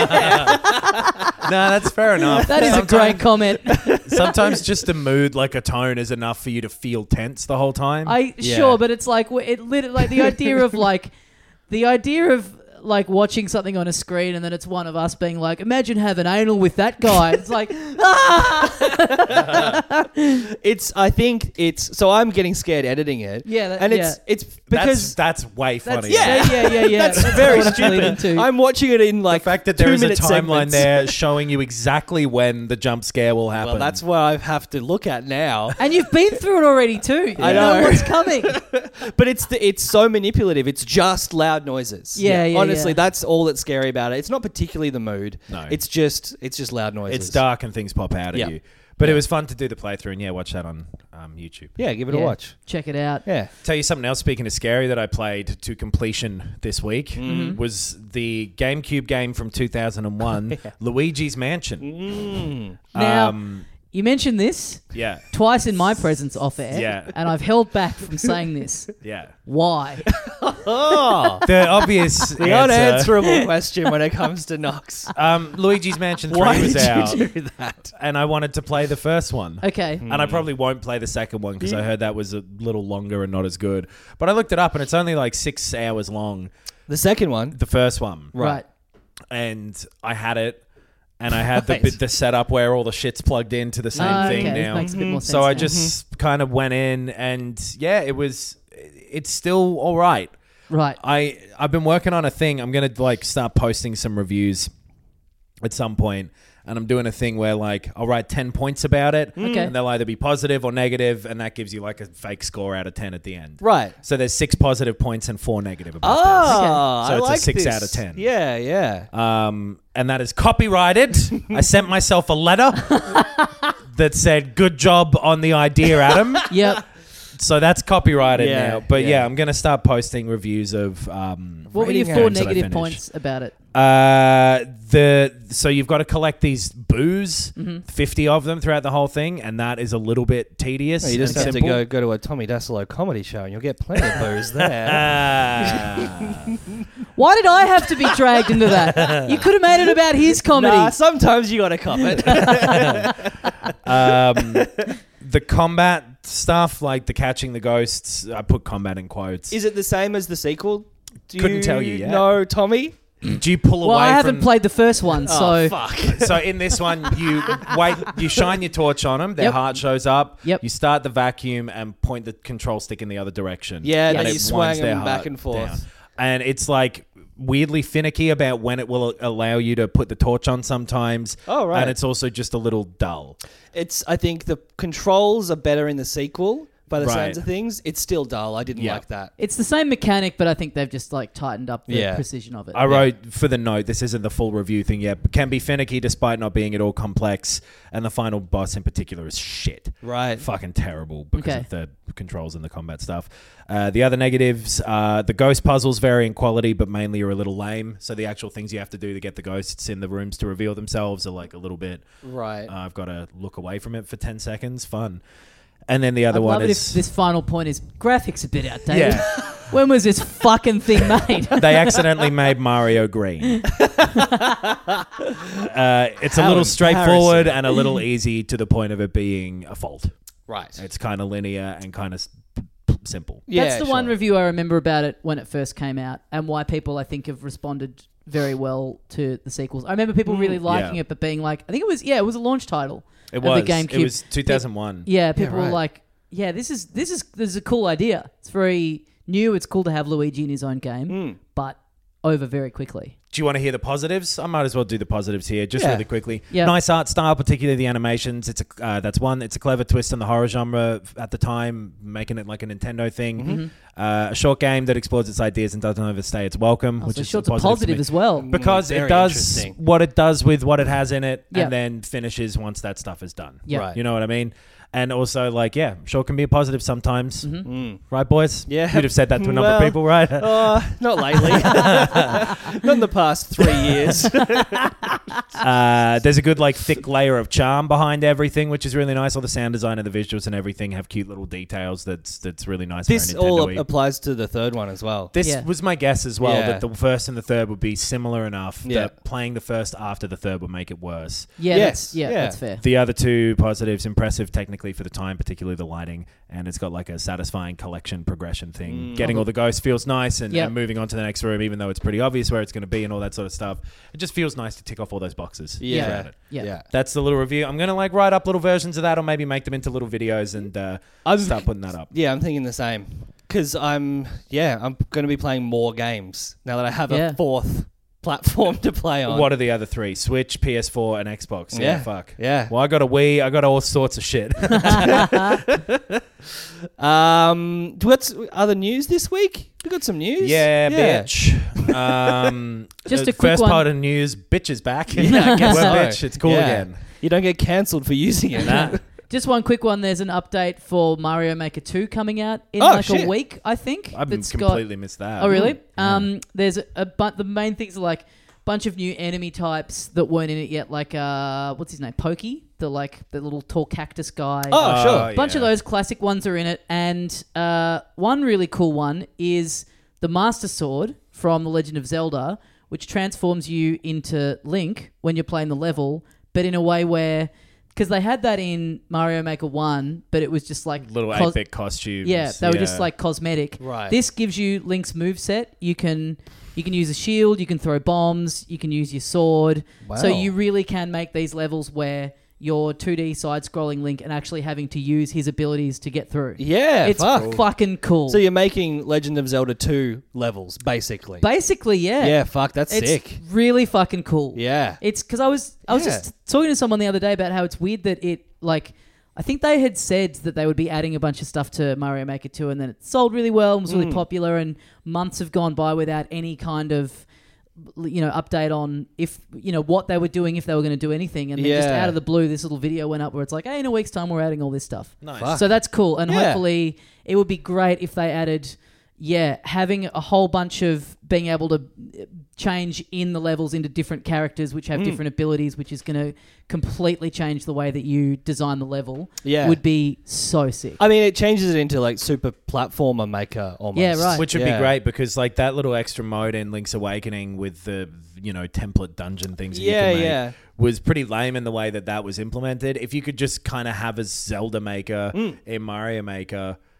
No, that's fair enough. That is a great comment. Sometimes just a mood, like a tone, is enough for you to feel tense the whole time. I Yeah. sure, but it's like it lit like the idea of like the idea of like watching something on a screen and then it's one of us being like, imagine having anal with that guy. It's like, ah! It's. I think it's. So I'm getting scared editing it. Yeah, that- and it's yeah. it's that's, because that's way That's, funny. yeah, yeah, yeah, yeah. that's very what I'm leading stupid. to. I'm watching it in like The fact that two there is a minute timeline segments. there showing you exactly when the jump scare will happen. Well, that's what I have to look at now. And you've been through it already too. I You know know. what's coming. But it's the, it's so manipulative. It's just loud noises. Yeah, yeah, Honestly, yeah. that's all that's scary about it. It's not particularly the mood. No. It's just it's just loud noises. It's dark and things pop out at Yeah. you. But it was fun to do the playthrough, and yeah, watch that on um, YouTube. Yeah, give it Yeah. a watch. Check it out. Yeah. Tell you something else, speaking of scary, that I played to completion this week Mm-hmm. was the GameCube game from two thousand one, Luigi's Mansion. Mm. Now, Um, you mentioned this yeah, twice in my presence off air. Yeah. And I've held back from saying this. yeah. Why? Oh, The obvious the answer, unanswerable question when it comes to Nox. um, Luigi's Mansion three Why was did out, you do that? and I wanted to play the first one. Okay. And I probably won't play the second one because I heard that was a little longer and not as good. But I looked it up, and it's only like six hours long, The second one. the first one. Right. And I had it, and I had the Right. bit the setup where all the shit's plugged into the same Oh, thing okay. now. This makes a bit more sense So I now. just kind of went in, and yeah, it was. It's still all right. Right. I I've been working on a thing. I'm gonna like start posting some reviews at some point, and I'm doing a thing where like I'll write ten points about it, Okay. and they'll either be positive or negative, and that gives you like a fake score out of ten at the end. Right. So there's six positive points and four negative about Oh, So I it's a like six this. out of ten. Yeah, yeah. this. Um, and that is copyrighted. I sent myself a letter that said, "Good job on the idea, Adam." Yep. So that's copyrighted Yeah, now. But yeah. yeah. I'm going to start posting reviews of. Um, What were your Rating four games that I negative finished. points about it? Uh, the so you've got to collect these boos, Mm-hmm. fifty of them throughout the whole thing, and that is a little bit tedious. No, you just and have simple. to go go to a Tommy Dassolo comedy show and you'll get plenty of booze there. Ah. Why did I have to be dragged into that? You could have made it about his comedy. Nah, sometimes you got to cop it. um, the combat stuff, like the catching the ghosts, I put combat in quotes. Is it the same as the sequel? Do Couldn't tell you yet. No, Tommy. Do you pull Well, away I haven't from... played the first one, so fuck. So in this one, you wait, you shine your torch on them, their Yep. heart shows up, Yep. you start the vacuum and point the control stick in the other direction. Yeah, and then it you winds swang their them back heart and forth. down. And it's like weirdly finicky about when it will allow you to put the torch on sometimes. Oh, right. And it's also just a little dull. It's. I think the controls are better in the sequel. By the Right. sounds of things, it's still dull. I didn't Yeah. like that. it's the same mechanic, but I think they've just like tightened up the Yeah. precision of it. I wrote for the note, this isn't the full review thing yet, but can be finicky despite not being at all complex. And the final boss in particular is shit. Right. Fucking terrible because Okay. of the controls and the combat stuff. Uh, the other negatives, uh, the ghost puzzles vary in quality, but mainly are a little lame. So the actual things you have to do to get the ghosts in the rooms to reveal themselves are like a little bit. Right. Uh, I've got to look away from it for ten seconds. Fun. And then the other I'd one love it is if this final point is graphics a bit outdated. Yeah. When was this fucking thing made? they accidentally made Mario green. uh, it's How a little straightforward embarrassing. and a little easy to the point of it being a fault. right. It's kind of linear and kind of simple. Yeah, That's the one sure. review I remember about it when it first came out, and why people I think have responded very well to the sequels. I remember people really liking yeah. it, but being like, I think it was yeah, it was a launch title. It of was. the GameCube. It was two thousand one. Yeah, people right. were like, yeah, this is this is this is a cool idea. It's very new. It's cool to have Luigi in his own game, Mm. but over very quickly. Do you want to hear the positives? I might as well do the positives here, just Yeah. really quickly. Yeah. Nice art style, particularly the animations. It's a uh, that's one. It's a clever twist on the horror genre at the time, making it like a Nintendo thing. Mm-hmm. Uh, a short game that explores its ideas and doesn't overstay its welcome, which Also, is short's a a positive, positive to me. as well. Because Very it does interesting. what it does with what it has in it, Yeah. and then finishes once that stuff is done. Yeah. Right. You know what I mean? And also, like, yeah, sure can be a positive sometimes. Mm-hmm. Mm. Right, boys? Yeah. You'd have said that to a number Well, of people, right? Uh, not lately. Not in the past three years. Uh, there's a good like thick layer of charm behind everything, which is really nice. All the sound design and the visuals and everything have cute little details. That's that's really nice. This very all Nintendo-y. applies to the third one as well. This Yeah. was my guess as well, Yeah. that the first and the third would be similar enough Yeah. that playing the first after the third would make it worse. Yeah, Yes, that's, yeah, yeah. that's fair. The other two positives, impressive technically for the time, particularly the lighting, and it's got like a satisfying collection progression thing. Mm. Getting all the ghosts feels nice, and, Yep. and moving on to the next room, even though it's pretty obvious where it's going to be and all that sort of stuff. It just feels nice to tick off all those boxes. Yeah. throughout it. Yeah. Yeah. That's the little review. I'm going to like write up little versions of that, or maybe make them into little videos and uh, I'm- start putting that up. Yeah, I'm thinking the same. Because I'm, yeah, I'm going to be playing more games now that I have Yeah. a fourth platform to play on. What are the other three? Switch, P S four, and Xbox. Yeah, Yeah. fuck. Yeah. Well, I got a Wii. I got all sorts of shit. Um, what's other news this week? We got some news. yeah, bitch. Um, Just the a quick first one. part of news, bitch is back. Yeah, I guess We're so. bitch. It's cool Yeah. again. You don't get cancelled for using it. Nah. Just one quick one. There's an update for Mario Maker two coming out in Oh, like shit. a week, I think. I've that's got- completely missed that. Oh, really? Yeah. Um, there's a, a but the main things are like bunch of new enemy types that weren't in it yet, like uh, what's his name, Pokey, the like the little tall cactus guy. Oh, sure. A bunch of yeah. those classic ones are in it, and uh, one really cool one is the Master Sword from The Legend of Zelda, which transforms you into Link when you're playing the level, but in a way where, because they had that in Mario Maker one, but it was just like Little cos- eight-bit costumes. yeah, they were just like cosmetic. Right. This gives you Link's moveset. You can you can use a shield, you can throw bombs, you can use your sword. So Wow. you really can make these levels where you're two D side-scrolling Link and actually having to use his abilities to get through. Yeah, It's fuck. fucking cool. So you're making Legend of Zelda two levels, basically. Basically, yeah. Yeah, fuck, that's It's sick. really fucking cool. Yeah. It's because I was I was Yeah. just talking to someone the other day about how it's weird that it like I think they had said that they would be adding a bunch of stuff to Mario Maker two, and then it sold really well and was really Mm. popular, and months have gone by without any kind of you know update on if you know what they were doing, if they were going to do anything, and then just Yeah. out of the blue this little video went up where it's like, hey, in a week's time we're adding all this stuff. Nice. Fuck. So that's cool, and Yeah. hopefully it would be great if they added, yeah, having a whole bunch of being able to change in the levels into different characters which have Mm. different abilities, which is going to completely change the way that you design the level. Yeah. Would be so sick. I mean, it changes it into like super platformer maker almost. Yeah, right. Which would Yeah. be great because like that little extra mode in Link's Awakening with the you know template dungeon things that Yeah, you can make yeah. was pretty lame in the way that that was implemented. If you could just kind of have a Zelda Maker Mm. in Mario Maker,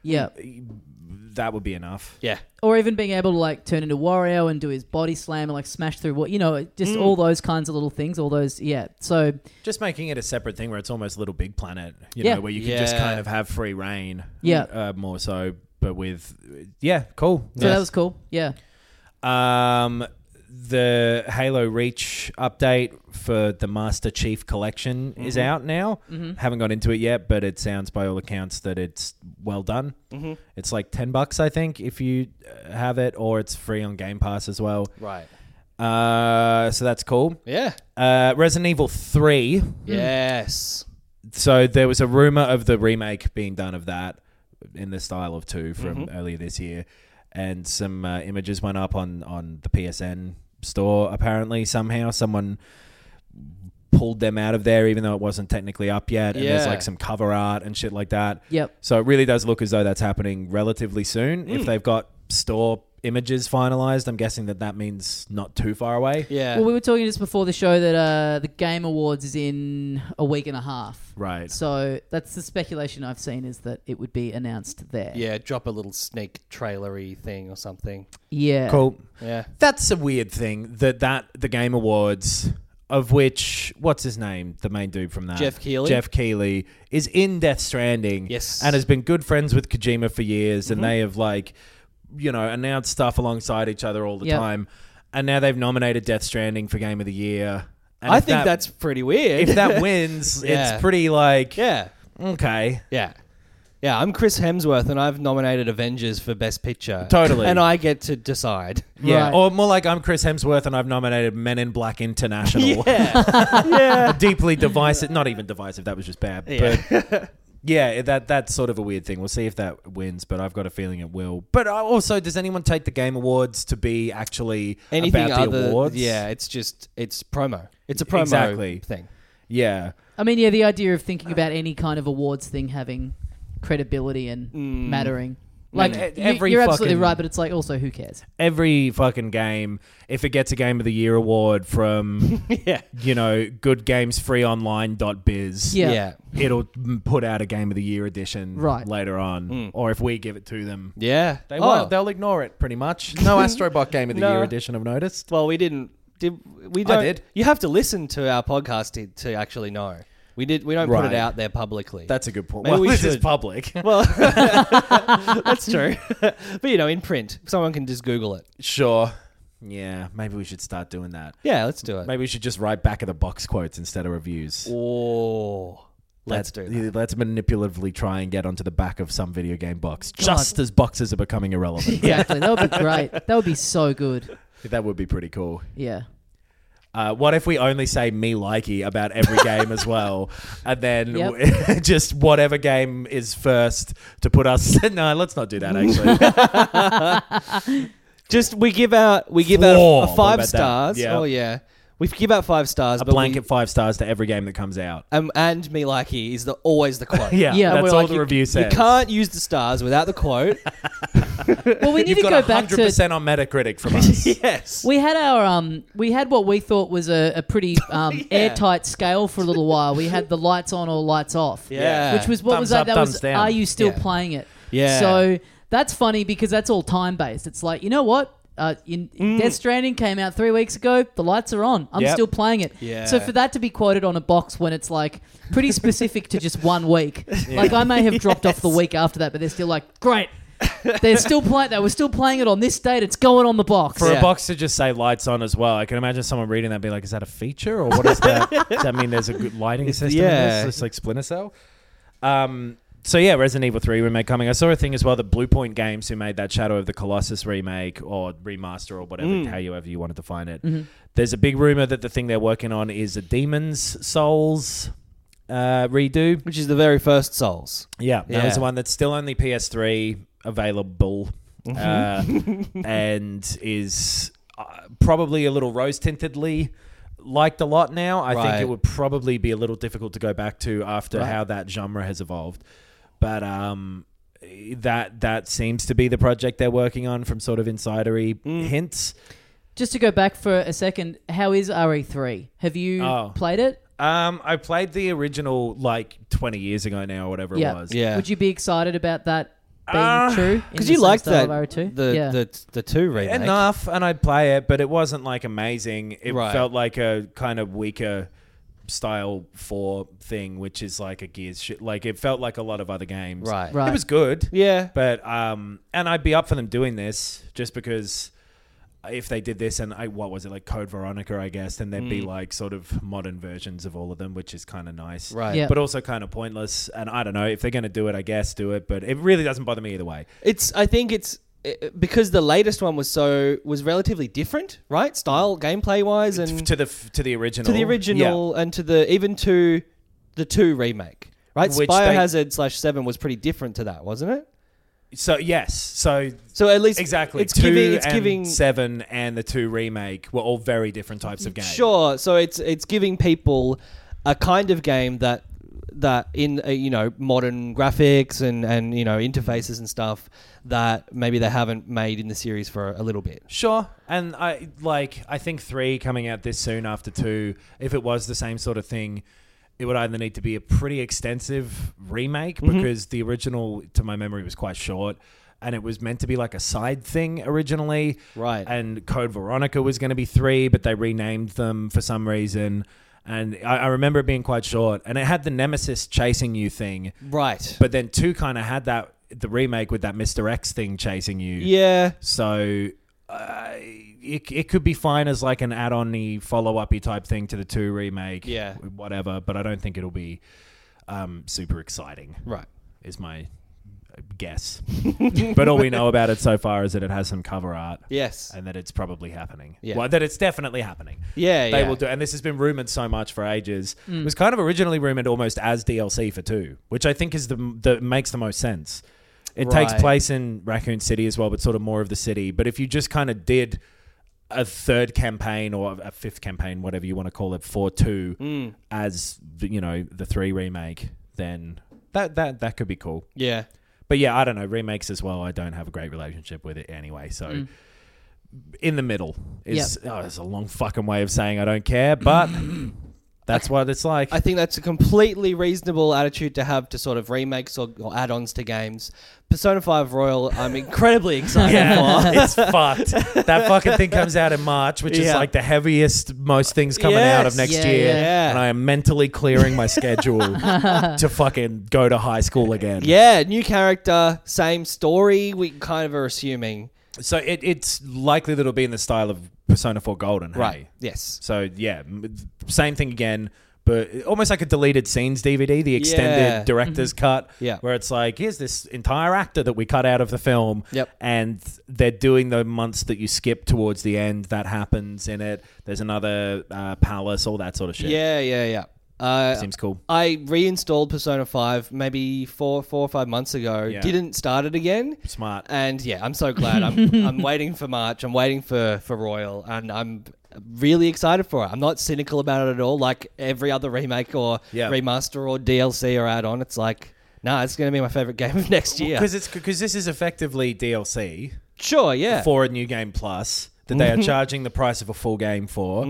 Yeah. That would be enough. Yeah. Or even being able to like turn into Wario and do his body slam and like smash through what, you know, just all those kinds of little things, all those, yeah. So Just making it a separate thing where it's almost Little Big Planet, you Yeah. know, where you can just Yeah. kind of have free reign. Yeah. Uh, more so, but with, yeah, cool. so Yes. that was cool. Yeah. Um, the Halo Reach update for the Master Chief Collection Mm-hmm. is out now. Mm-hmm. Haven't got into it yet, but it sounds by all accounts that it's well done. Mm-hmm. It's like ten bucks, I think, if you uh, have it, or it's free on Game Pass as well. Right. Uh, so that's cool. Yeah. Uh, Resident Evil three. Yes. So there was a rumor of the remake being done of that in the style of two from Mm-hmm. earlier this year, and some uh, images went up on on the P S N store. Apparently, somehow someone pulled them out of there, even though it wasn't technically up yet. And there's Yeah. like some cover art and shit like that. Yep. So it really does look as though that's happening relatively soon. Mm. If they've got store images finalized, I'm guessing that that means not too far away. Yeah. Well, we were talking just before the show that uh, the Game Awards is in a week and a half. Right. So that's the speculation I've seen is that it would be announced there. yeah. Drop a little sneak trailery thing or something. Yeah. Cool. Yeah. That's a weird thing that that the Game Awards, of which what's his name, the main dude from that, Jeff Keighley? Jeff Keighley is in Death Stranding, Yes. and has been good friends with Kojima for years, and they have like, you know, announced stuff alongside each other all the Yep. time, and now they've nominated Death Stranding for Game of the Year. And I if think that- that's pretty weird. if that wins, Yeah. it's pretty like yeah. okay. Yeah. Yeah, I'm Chris Hemsworth and I've nominated Avengers for Best Picture. Totally. And I get to decide. Yeah, Right. or more like I'm Chris Hemsworth and I've nominated Men in Black International. Yeah. yeah. Deeply divisive, not even divisive, that was just bad. Yeah. But yeah, that that's sort of a weird thing. We'll see if that wins, but I've got a feeling it will. But also, does anyone take the Game Awards to be actually Anything about the other awards? Yeah, it's just it's promo. It's a promo Exactly. thing. Yeah. I mean, yeah, the idea of thinking about any kind of awards thing having credibility and mattering. Like, Man, you- every you're absolutely fucking- right, but it's like also who cares? Every fucking game, if it gets a Game of the Year award from, Yeah. you know, good games free online dot biz, Yeah. Yeah. it'll m- put out a Game of the Year edition Right. later on. Or if we give it to them, Yeah. they Oh. won't, they'll ignore it pretty much. No Astrobot Game of the No. Year edition, I've noticed. Well, we didn't. Did we? Don't, did. You have to listen to our podcast to, to actually know. We did. We don't put Right. it out there publicly. That's a good point. Maybe Well, we this is should. public. well, that's true. But you know, in print, someone can just Google it. Sure. Yeah, maybe we should start doing that. Yeah, let's do it. Maybe we should just write back of the box quotes instead of reviews. Oh, let's do that. Let's manipulatively try and get onto the back of some video game box, just as boxes are becoming irrelevant. Exactly. That would be great. That would be so good. That would be pretty cool. Yeah. Uh, what if we only say me likey about every game as well, and then Yep. w- just whatever game is first to put us? No, let's not do that. Actually, Just we give out we give Four. out a, What a five about that? stars. Yeah. Oh yeah, we give out five stars. a but we- blanket five stars to every game that comes out. Um, and me likey is the always the quote. Yeah, Yeah, that's We're all like, the you, review says. You can't use the stars without the quote. Well, we need You've to got go one back hundred to. percent on Metacritic from us. Yes. We had our um, we had what we thought was a, a pretty um, Yeah. airtight scale for a little while. We had the lights on or lights off. Yeah. Which was what Thumbs was that? up, That thumbs was. down. Are you still Yeah. playing it? Yeah. So that's funny because that's all time based. It's like, you know what? Uh, in, Death Stranding came out three weeks ago. The lights are on. I'm Yep. still playing it. Yeah. So for that to be quoted on a box when it's like pretty specific to just one week, like I may have dropped off the week after that, but they're still like, great. They're still playing. They were still playing it on this date. It's going on the box. For Yeah. a box to just say lights on as well, I can imagine someone reading that and be like, is that a feature or what is that? Does that mean there's a good lighting system in yeah. this? It's like Splinter Cell? Um, so yeah, Resident Evil three remake coming. I saw a thing as well that Blue Point Games, who made that Shadow of the Colossus remake or remaster or whatever, however you want to define it. There's a big rumor that the thing they're working on is a Demon's Souls uh, redo. Which is the very first Souls. Yeah, that Yeah. was the one that's still only P S three available, uh, and is uh, probably a little rose tintedly liked a lot now. I think Right. it would probably be a little difficult to go back to after Right. how that genre has evolved. But um, that that seems to be the project they're working on from sort of insidery hints. Just to go back for a second, how is R E three? Have you Oh. played it? Um, I played the original like twenty years ago now, or whatever Yeah. it was. Yeah. Would you be excited about that being Uh, true? Because you liked that R O two? the, yeah. the the two remake. enough, and I'd play it, but it wasn't like amazing. It Right. felt like a kind of weaker style four thing, which is like a Gears shit. Like it felt like a lot of other games. Right. Right. It was good, Yeah. but um, and I'd be up for them doing this just because if they did this and I what was it like Code Veronica, I guess, then there'd be Mm. like sort of modern versions of all of them, which is kind of nice. Right. Yeah. But also kind of pointless. And I don't know if they're going to do it, I guess do it. But it really doesn't bother me either way. It's. I think it's uh, because the latest one was so was relatively different, right? Style, gameplay wise, and to the to the original. to the original, and to the even to the two remake, right? Which they- Biohazard slash seven was pretty different to that, wasn't it? So yes, so So at least exactly, it's two giving. It's and giving. seven and the two remake were all very different types of games. Sure. So it's it's giving people a kind of game that that in uh, you know modern graphics and and you know interfaces and stuff that maybe they haven't made in the series for a little bit. Sure, and I like I think three coming out this soon after two. If it was the same sort of thing, it would either need to be a pretty extensive remake Mm-hmm. because the original, to my memory, was quite short. And it was meant to be like a side thing originally. Right. And Code Veronica was going to be three, but they renamed them for some reason. And I, I remember it being quite short. And it had the Nemesis chasing you thing. Right. But then two kind of had that, the remake with that Mister X thing chasing you. Yeah. So uh, it, it could be fine as like an add-on-y, follow-up-y type thing to the two remake. Yeah. Whatever. But I don't think it'll be um, super exciting. Right. Is my guess. But all we know about it so far is that it has some cover art. Yes. And that it's probably happening. Yeah. Well, that it's definitely happening. Yeah. They yeah. will do, and this has been rumored so much for ages. It was kind of originally rumored almost as D L C for two, which I think is the the makes the most sense. It takes Right. place in Raccoon City as well, but sort of more of the city. But if you just kind of did a third campaign or a fifth campaign, whatever you want to call it, for two Mm. as the, you know the three remake, then that that that could be cool. Yeah. But yeah, I don't know. Remakes as well, I don't have a great relationship with it anyway. So Mm. in the middle is oh, that's a long fucking way of saying I don't care, but that's what it's like. I think that's a completely reasonable attitude to have to sort of remakes or, or add-ons to games. Persona five Royal, I'm incredibly excited yeah, for. it's fucked. That fucking thing comes out in March, which is Yeah. like the heaviest most things coming out of Yes. next Yeah, year. yeah. And I am mentally clearing my schedule to fucking go to high school again. Yeah, new character, same story. We kind of are assuming. So it, it's likely that it'll be in the style of Persona four Golden. Hey? Yes. So yeah, m- same thing again, but almost like a deleted scenes D V D, the extended Yeah. director's cut, Yeah. where it's like, here's this entire actor that we cut out of the film, Yep. and they're doing the months that you skip towards the end. That happens in it. There's another uh, palace, all that sort of shit. Yeah, yeah, yeah. Uh, Seems cool. I reinstalled Persona five maybe four, four or five months ago. Yeah. Didn't start it again. Smart. And yeah, I'm so glad. I'm I'm waiting for March. I'm waiting for, for Royal, and I'm really excited for it. I'm not cynical about it at all. Like every other remake or Yeah. remaster or D L C or add-on, it's like, nah, it's going to be my favorite game of next year. Because it's because this is effectively D L C Sure, yeah. for a new game plus that they are charging the price of a full game for.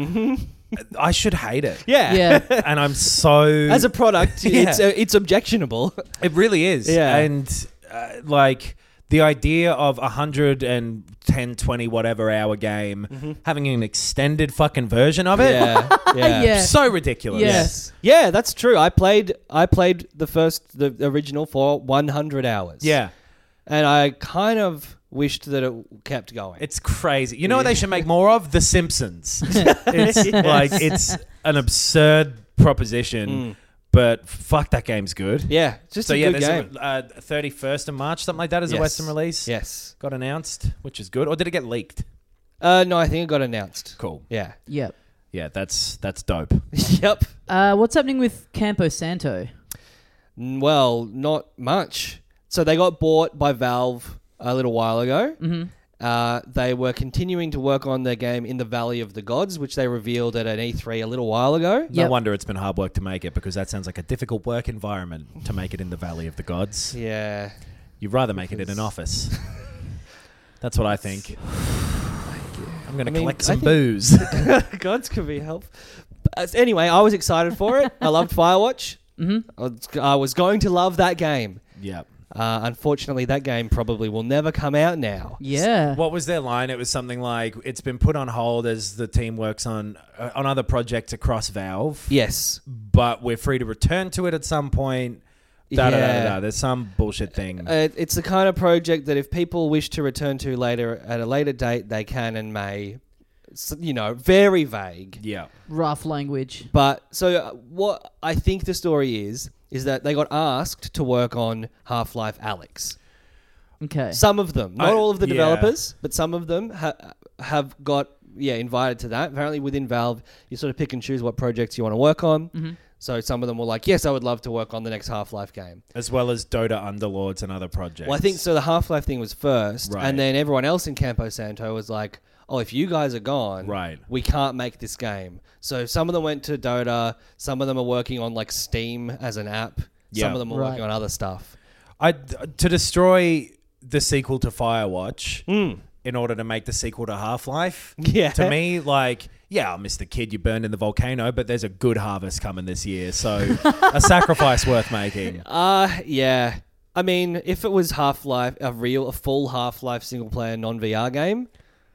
I should hate it. yeah. Yeah. And I'm so As a product, Yeah. it's uh, it's objectionable. It really is. Yeah. And uh, like the idea of a hundred and ten, twenty, whatever hour game having an extended fucking version of it. yeah, yeah. Yeah. So ridiculous. Yes. Yeah, that's true. I played I played the first the original for one hundred hours. Yeah. And I kind of wished that it kept going. It's crazy. You know what they should make more of? The Simpsons. It's like it's an absurd proposition, but fuck, that game's good. yeah, it's just So a yeah, good there's game. a uh, thirty-first of March, something like that, as a Yes. Western release. Yes. Got announced, which is good. Or did it get leaked? Uh, no, I think it got announced. Cool. Yeah. Yep. Yeah, that's that's dope. Yep. Uh, what's happening with Campo Santo? N- Well, not much. So they got bought by Valve a little while ago. Mm-hmm. Uh, they were continuing to work on their game In the Valley of the Gods, which they revealed at an E three a little while ago. No Yep. wonder it's been hard work to make it, because that sounds like a difficult work environment to make it in the Valley of the Gods. Yeah. You'd rather make it in an office. That's what I think. I'm going to I mean, collect I some think- booze. Gods could be help. Uh, anyway, I was excited for it. I loved Firewatch. Mm-hmm. I was, I was going to love that game. Yeah. Uh, unfortunately, that game probably will never come out now. Yeah. What was their line? It was something like, it's been put on hold as the team works on uh, on other projects across Valve. Yes. But we're free to return to it at some point. Da, da, da, da, da. There's some bullshit thing. Uh, it's the kind of project that if people wish to return to later at a later date, they can and may. So, you know, very vague. Yeah. Rough language. But so uh, what I think the story is, is that they got asked to work on Half-Life Alyx. Okay. Some of them, not I- all of the yeah. developers, but some of them ha- have got yeah invited to that. Apparently, within Valve, you sort of pick and choose what projects you want to work on. Mm-hmm. So some of them were like, "Yes, I would love to work on the next Half-Life game." As well as Dota Underlords and other projects. Well, I think so. The Half-Life thing was first, Right. and then everyone else in Campo Santo was like, "Oh, if you guys are gone, Right. we can't make this game." So some of them went to Dota. Some of them are working on like Steam as an app. Yeah. Some of them are Right. working on other stuff. I, to destroy the sequel to Firewatch Mm. in order to make the sequel to Half-Life. Yeah. To me, like, yeah, I'll miss the kid you burned in the volcano, but there's a good harvest coming this year. So a sacrifice worth making. Uh, yeah. I mean, if it was Half-Life, a real, a full Half-Life single-player non-V R game,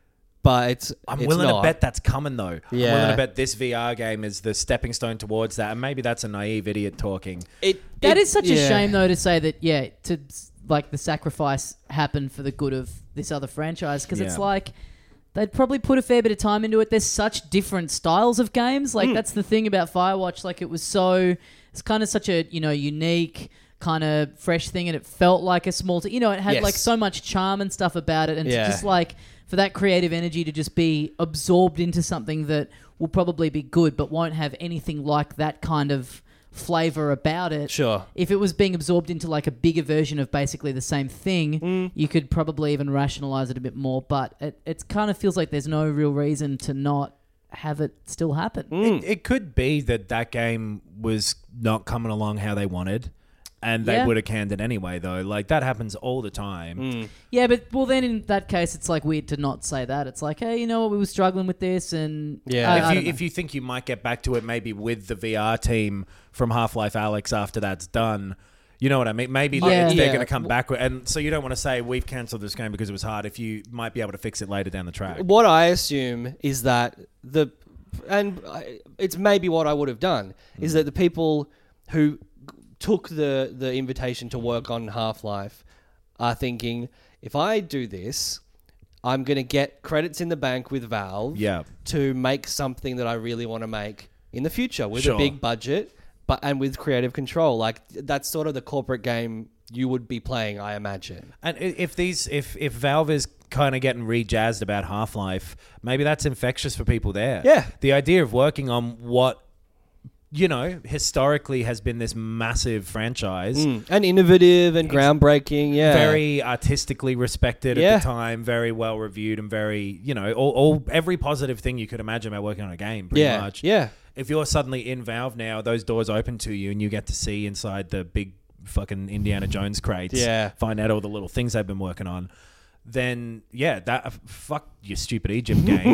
but it's I'm it's willing not. to bet that's coming, though. I'm Yeah. willing to bet this V R game is the stepping stone towards that. And maybe that's a naive idiot talking. It, That it- is such a yeah. shame, though, to say that, yeah, to like the sacrifice happened for the good of this other franchise, because it's Yeah. like they'd probably put a fair bit of time into it. There's such different styles of games. Like, that's the thing about Firewatch. Like, it was so, it's kind of such a, you know, unique, kind of fresh thing, and it felt like a small, t- you know, it had Yes. like so much charm and stuff about it, and Yeah. to just like, for that creative energy to just be absorbed into something that will probably be good, but won't have anything like that kind of flavor about it. Sure. If it was being absorbed into like a bigger version of basically the same thing, Mm. you could probably even rationalize it a bit more. But it, it kind of feels like there's no real reason to not have it still happen. Mm. It, it could be that that game was not coming along how they wanted. And they Yeah. would have canned it anyway, though. Like, that happens all the time. Mm. Yeah, but well, then in that case, it's like weird to not say that. It's like, hey, you know what, we were struggling with this, and Yeah. I- If I you don't know. if you think you might get back to it, maybe with the V R team from Half-Life Alyx after that's done, you know what I mean? Maybe Yeah. they're, they're Yeah. going to come back with, and so you don't want to say we've cancelled this game because it was hard. If you might be able to fix it later down the track. What I assume is that the, and I- it's maybe what I would have done, is that the people who took the, the invitation to work on Half-Life are thinking, if I do this, I'm going to get credits in the bank with Valve Yeah. to make something that I really want to make in the future with Sure. a big budget, but and with creative control. Like, that's sort of the corporate game you would be playing, I imagine. And i- if these, if if Valve is kind of getting re-jazzed about Half-Life, maybe that's infectious for people there. Yeah. The idea of working on what, you know, historically has been this massive franchise. Mm. And innovative and groundbreaking, yeah. Very artistically respected Yeah. at the time, very well reviewed, and very, you know, all, all every positive thing you could imagine about working on a game, pretty yeah. much. Yeah. If you're suddenly in Valve now, those doors open to you, and you get to see inside the big fucking Indiana Jones crates, Yeah. find out all the little things they've been working on. Then yeah, that uh, fuck your stupid Egypt game.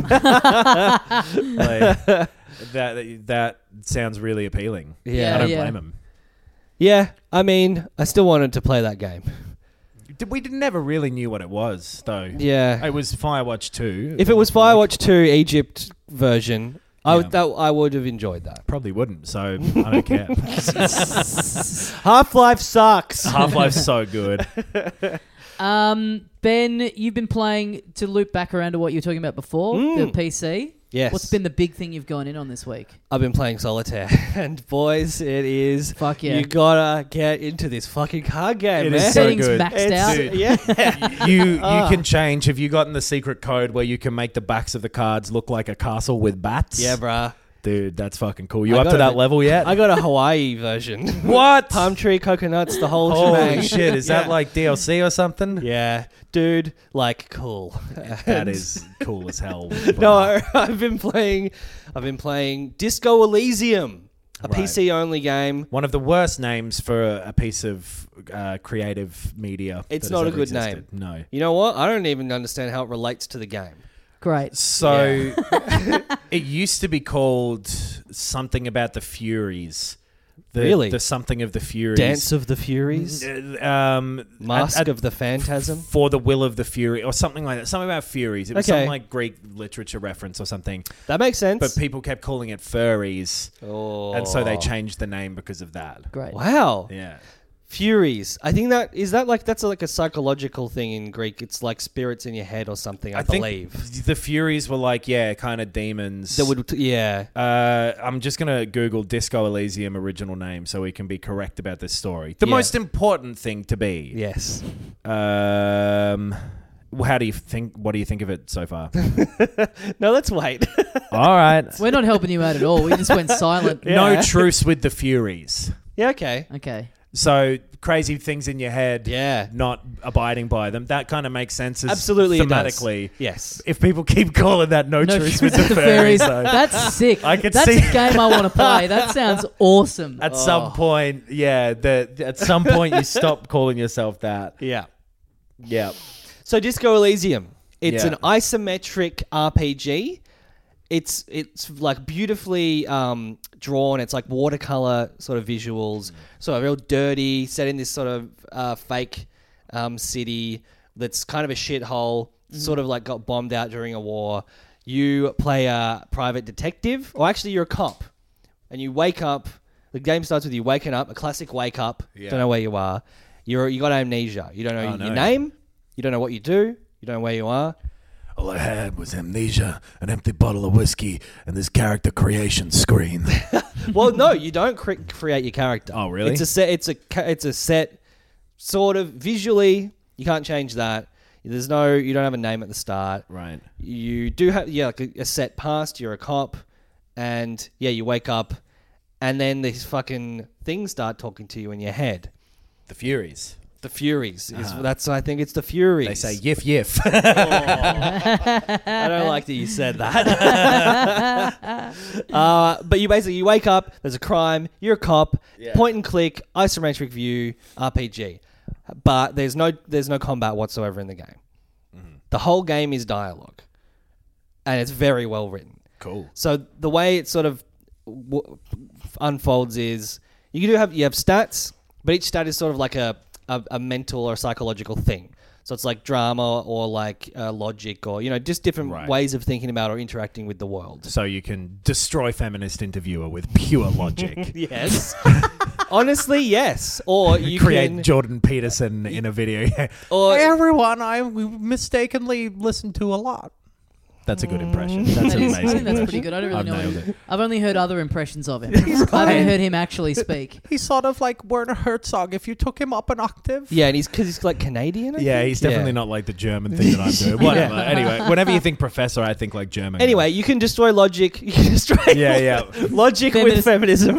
Like, that that sounds really appealing. Yeah. I don't yeah. blame him. Yeah, I mean, I still wanted to play that game. We did, never really knew what it was, though. Yeah. It was Firewatch two. If it was Firewatch two Egypt version, I would Yeah. that I would have enjoyed that. Probably wouldn't, so I don't care. Half-Life sucks. Half-Life's so good. Um, Ben, you've been playing, to loop back around to what you were talking about before, the Mm. P C. Yes. What's been the big thing you've gone in on this week? I've been playing solitaire, and boys, it is. Fuck yeah. You gotta get into this fucking card game, It man. is so Settings good. maxed It's- out. Dude. Yeah. You you Ah. can change. Have you gotten the secret code where you can make the backs of the cards look like a castle with bats? Yeah, bruh. Dude, that's fucking cool. You I up got to a that bit- level yet? I got a Hawaii version. What? Palm tree, coconuts, the whole Holy shebang. shit. Is that Yeah. like D L C or something? Yeah, dude, like cool. That is cool as hell. No, I've been playing. I've been playing Disco Elysium, a Right. P C only game. One of the worst names for a, a piece of uh, creative media. It's that not has a ever good existed. name. No. You know what? I don't even understand how it relates to the game. Great. So it used to be called something about the Furies. The, Really? The something of the Furies. Dance of the Furies, Uh, um, Mask at- at- of the Phantasm. For the Will of the Fury, or something like that. Something about Furies. It was Okay. some like Greek literature reference or something. That makes sense. But people kept calling it furries, oh. and so they changed the name because of that. Great. Wow. Yeah. Furies. I think that is that like that's like a psychological thing in Greek. It's like spirits in your head or something. I, I think believe the Furies were like, yeah, kind of demons. that would. Yeah. Uh, I'm just going to Google Disco Elysium original name so we can be correct about this story. The Yeah. most important thing to be. Yes. Um, well, how do you think? What do you think of it so far? No, let's wait. All right. We're not helping you out at all. We just went silent. Yeah. No truce with the Furies. Yeah. Okay. Okay. So crazy things in your head, Yeah. not abiding by them. That kind of makes sense as Absolutely. it does. thematically. Yes. If people keep calling that no, No truce truce with the fairies, though, That's sick. I could That's see- a game I want to play. That sounds awesome. at some point, yeah, the, at some point you stop calling yourself that. Yeah. Yeah. So Disco Elysium. It's Yeah. an isometric R P G. It's it's like beautifully um, drawn. It's like watercolor sort of visuals. Sort of real dirty, set in this sort of uh, fake um, city that's kind of a shithole. Sort of like got bombed out during a war. You play a private detective, or actually you're a cop, and you wake up. The game starts with you waking up, a classic wake up. Yeah. Don't know where you are. You're you got amnesia. You don't know Oh, no. your name. You don't know what you do. You don't know where you are. All I had was amnesia, an empty bottle of whiskey, and this character creation screen. Well, no, you don't cre- create your character. Oh, really? It's a set. It's a ca- it's a set. Sort of visually, you can't change that. There's no. You don't have a name at the start. Right. You do have yeah like a, a set past. You're a cop, and yeah, you wake up, and then these fucking things start talking to you in your head. The Furies. The Furies. Is, Uh-huh. That's I think it's the Furies. They say yiff yiff. I don't like that you said that. uh, but you basically you wake up. There's a crime. You're a cop. Yeah. Point and click, isometric view, R P G. But there's no there's no combat whatsoever in the game. Mm-hmm. The whole game is dialogue, and it's very well written. Cool. So the way it sort of w- unfolds is you do have you have stats, but each stat is sort of like a a, a mental or psychological thing. So it's like drama or like uh, logic or, you know, just different Right. ways of thinking about or interacting with the world. So you can destroy feminist interviewer with pure logic. Yes. Honestly, yes. Or you Create can... Jordan Peterson in a video. Or, Everyone I mistakenly listened to a lot. That's a good impression. That's That is- amazing. I think that's impression. pretty good. I don't really I've know nailed him. it. I've only heard other impressions of him. I haven't heard him actually speak. He's sort of like Werner Herzog if you took him up an octave. yeah, and he's because he's like Canadian. I Yeah, think? he's definitely Yeah. not like the German thing that I'm doing. Whatever. Anyway, whenever you think professor, I think like German. Anyway, you can destroy logic. You can destroy Yeah, yeah. logic Feminist- with feminism.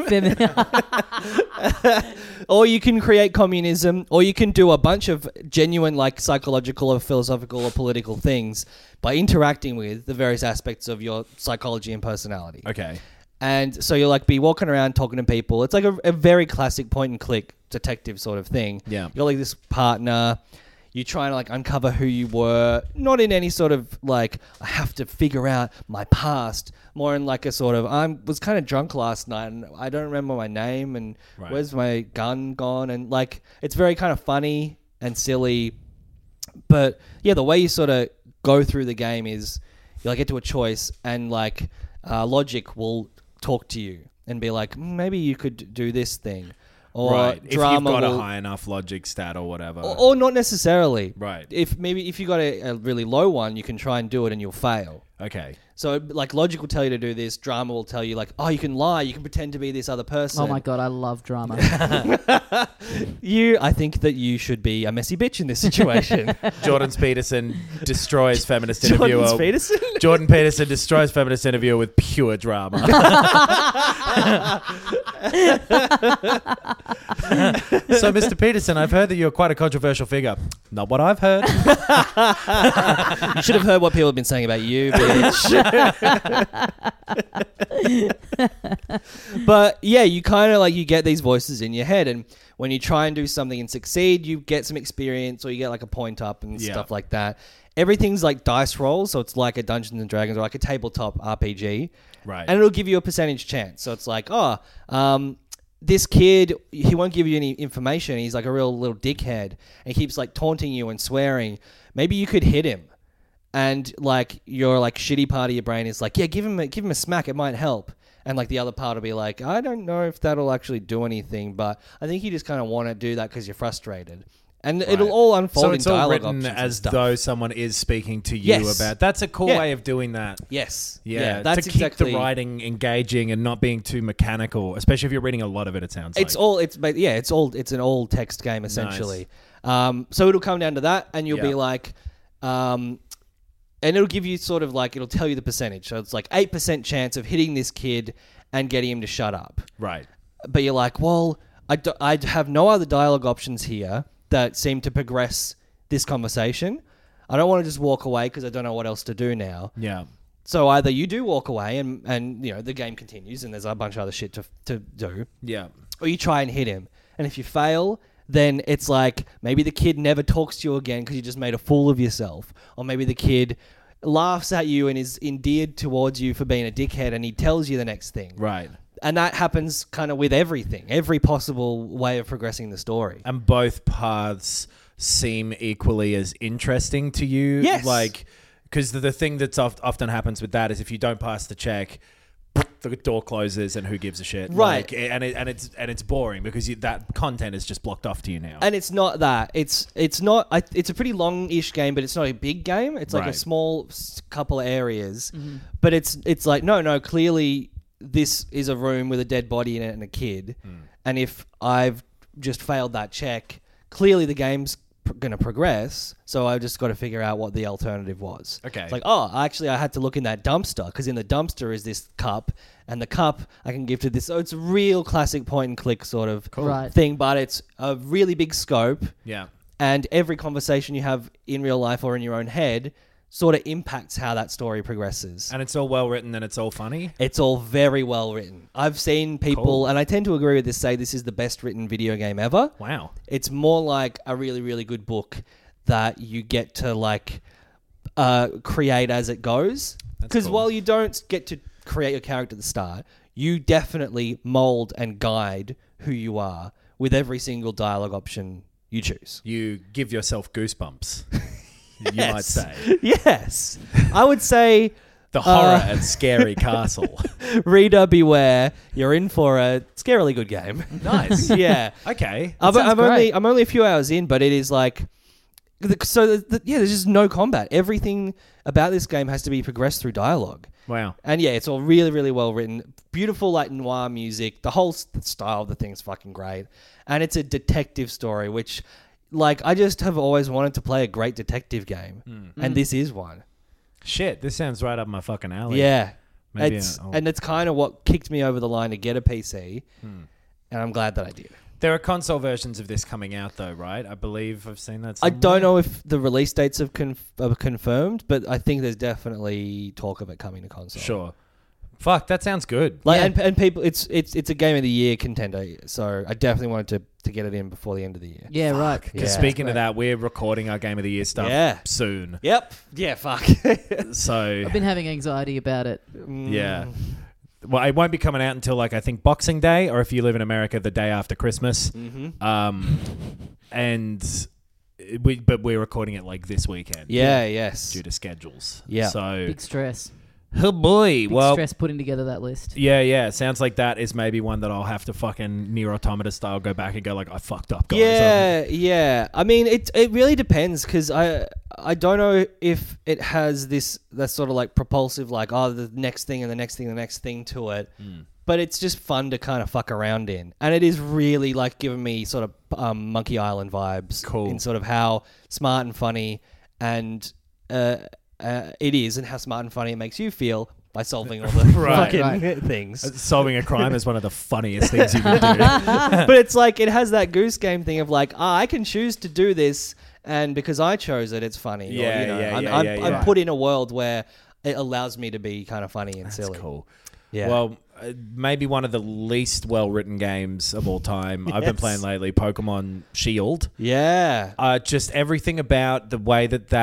Femi- Or you can create communism, or you can do a bunch of genuine, like, psychological or philosophical or political things by interacting with the various aspects of your psychology and personality. Okay. And so you'll, like, be walking around talking to people. It's like a, a very classic point-and-click detective sort of thing. Yeah. You're like this partner. You're trying to, like, uncover who you were. Not in any sort of, like, I have to figure out my past. More in, like, a sort of, I was kind of drunk last night and I don't remember my name and Right. where's my gun gone? And, like, it's very kind of funny and silly. But, yeah, the way you sort of go through the game is you, like, get to a choice and, like, uh, logic will talk to you and be like, "Mm, maybe you could do this thing. Or right. If you've drama got will, a high enough logic stat or whatever. or, or not necessarily. Right. If maybe if you got a, a really low one, you can try and do it and you'll fail. Okay. So like logic will tell you to do this, drama will tell you like, oh, you can lie, you can pretend to be this other person. oh my god, I love drama. You, I think that you should be a messy bitch in this situation. Jordan Peterson destroys feminist Jordan interviewer. Peterson. Jordan Peterson destroys feminist interviewer with pure drama. So, Mister Peterson, I've heard that you're quite a controversial figure. Not what I've heard. You should have heard what people have been saying about you, bitch. But yeah, you kind of like you get these voices in your head, and when you try and do something and succeed, you get some experience or you get like a point up and Yeah. stuff like that. Everything's like dice rolls, so it's like a Dungeons and Dragons or like a tabletop R P G. Right. And it'll give you a percentage chance. So it's like, oh, um, this kid, he won't give you any information. He's like a real little dickhead, and he keeps like taunting you and swearing. Maybe you could hit him, and like your like shitty part of your brain is like, yeah, give him a, give him a smack. It might help. And like the other part will be like, I don't know if that'll actually do anything, but I think you just kind of want to do that because you're frustrated. And right. it'll all unfold so it's in all dialogue written options as though someone is speaking to you yes. about. That's a cool yeah. way of doing that. Yes. Yeah, yeah that's to exactly keep the writing engaging and not being too mechanical, especially if you're reading a lot of it. It sounds it's like. all it's yeah it's all it's an all text game essentially. Nice. Um, so it'll come down to that, and you'll yeah. be like, um, and it'll give you sort of like it'll tell you the percentage. So it's like eight percent chance of hitting this kid and getting him to shut up. Right. But you're like, well, I do, I have no other dialogue options here that seem to progress this conversation. I don't want to just walk away because I don't know what else to do now. Yeah. So either you do walk away and, and you know the game continues and there's a bunch of other shit to to do. Yeah. Or you try and hit him. And if you fail, then it's like maybe the kid never talks to you again because you just made a fool of yourself. Or maybe the kid laughs at you and is endeared towards you for being a dickhead and he tells you the next thing. Right. And that happens kind of with everything, every possible way of progressing the story. And both paths seem equally as interesting to you. Yes. Like, because the, the thing that's oft, often happens with that is if you don't pass the check, the door closes and who gives a shit. Right. Like, and it, and it's and it's boring because you, that content is just blocked off to you now. And it's not that. It's it's not. I, it's a pretty long-ish game, but it's not a big game. It's like right. a small couple of areas. Mm-hmm. But it's it's like no, no. Clearly, this is a room with a dead body in it and a kid. Mm. And if I've just failed that check, clearly the game's pr- going to progress. So I've just got to figure out what the alternative was. Okay. It's like, oh, actually, I had to look in that dumpster because in the dumpster is this cup, and the cup I can give to this. So it's a real classic point and click sort of Cool. Right. thing, but it's a really big scope. Yeah. And every conversation you have in real life or in your own head sort of impacts how that story progresses. And it's all well written and it's all funny. It's all very well written. I've seen people, Cool. and I tend to agree with this, say this is the best written video game ever. Wow. It's more like a really, really good book that you get to like uh, create as it goes. Because cool. while you don't get to create your character at the start, you definitely mold and guide who you are with every single dialogue option you choose. You give yourself goosebumps. You Yes. might say. Yes. I would say The horror Uh, at Scary Castle. reader beware, you're in for a scarily good game. Nice. Yeah. Okay. I'm, sounds I'm only great. I'm only a few hours in, but it is like so the, the, yeah, there's just no combat. Everything about this game has to be progressed through dialogue. Wow. And yeah, it's all really, really well written. Beautiful, like, noir music. The whole s- style of the thing's fucking great. And it's a detective story, which, like, I just have always wanted to play a great detective game. Mm. And this is one. Shit, this sounds right up my fucking alley. Yeah. Maybe it's, I'll- and it's kind of what kicked me over the line to get a P C. And I'm glad that I did. There are console versions of this coming out, though, right? I believe I've seen that I somewhere. don't know if the release dates have conf- are confirmed, but I think there's definitely talk of it coming to console. Sure. Fuck, that sounds good. Like, Yeah. and, and people, it's it's it's a game of the year contender, so I definitely wanted to, to get it in before the end of the year. Yeah, right. Because Yeah. speaking of that, we're recording our Game of the Year stuff Yeah. soon. Yep. Yeah. Fuck. So, I've been having anxiety about it. yeah. Well, it won't be coming out until, like, I think Boxing Day, or if you live in America, the day after Christmas. Mm-hmm. Um, and we, but we're recording it, like, this weekend. Yeah. Yes. Due to schedules. Yeah. So, Big stress. oh boy. Big well, stress putting together that list. yeah, yeah. Sounds like that is maybe one that I'll have to fucking Nier Automata style go back and go like, I fucked up, guys. Yeah, yeah. I mean, it it really depends because I I don't know if it has this that sort of like propulsive like oh the next thing and the next thing and the next thing to it, but it's just fun to kind of fuck around in, and it is really like giving me sort of um, Monkey Island vibes. Cool. In sort of how smart and funny and uh, uh, it is, and how smart and funny it makes you feel by solving all the Right, fucking right. things. Solving a crime is one of the funniest things you can do. But it's like it has that goose game thing of like, ah, I can choose to do this, and because I chose it, it's funny. Yeah, or, you know, yeah, I'm, yeah, I'm, yeah, I'm yeah. put in a world where it allows me to be kind of funny and That's silly. cool. Yeah. Well, uh, maybe one of the least well-written games of all time I've been Yes. playing lately, Pokemon Shield. yeah. Uh, just everything about the way that that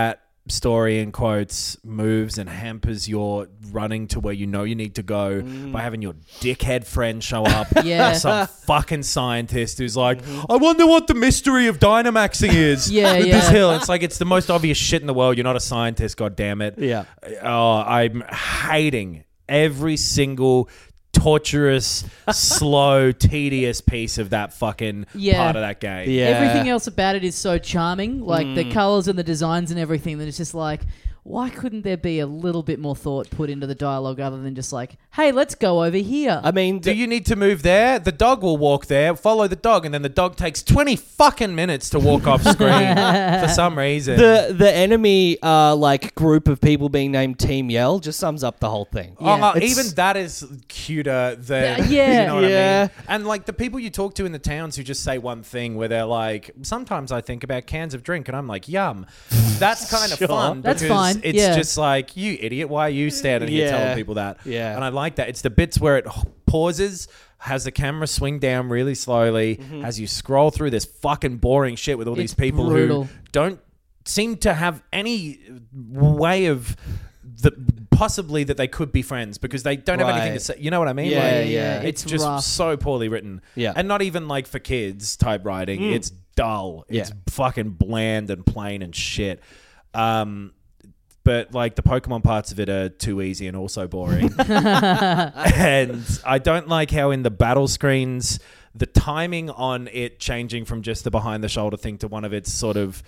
story in quotes moves and hampers your running to where you know you need to go mm. by having your dickhead friend show up. Yeah. Some fucking scientist who's like, mm-hmm. I wonder what the mystery of Dynamaxing is. yeah, with yeah. this hill. It's like, it's the most obvious shit in the world. You're not a scientist, god damn it. Yeah. Oh, I'm hating every single torturous, slow, tedious piece of that fucking Yeah. part of that game. Yeah. Everything else about it is so charming, like Mm. the colors and the designs and everything, that it's just like, why couldn't there be a little bit more thought put into the dialogue other than just like, hey, let's go over here? I mean, Do the- you need to move there? The dog will walk there. Follow the dog, and then the dog takes twenty fucking minutes to walk off screen for some reason. the the enemy uh, like group of people being named Team Yell just sums up the whole thing. Oh, Yeah. even It's- that is cuter than Yeah, yeah. you know what I Yeah. mean. And like the people you talk to in the towns who just say one thing, where they're like, sometimes I think about cans of drink, and I'm like, yum. That's kind of Sure. fun. That's because fine, It's yeah. just like, you idiot, why are you standing here Yeah. telling people that? Yeah. And I like that. It's the bits where it pauses, has the camera swing down really slowly, Mm-hmm. as you scroll through this fucking boring shit with all these It's people brutal. who don't seem to have any way of the possibly that they could be friends, because they don't have anything to Right. say. You know what I mean? Yeah, Like, yeah, yeah. It's, It's just rough. so poorly written. Yeah. And not even like for kids type writing. It's dull. It's Yeah. fucking bland and plain and shit. Um, but like the Pokemon parts of it are too easy and also boring. And I don't like how in the battle screens, the timing on it changing from just the behind the shoulder thing to one of its sort of,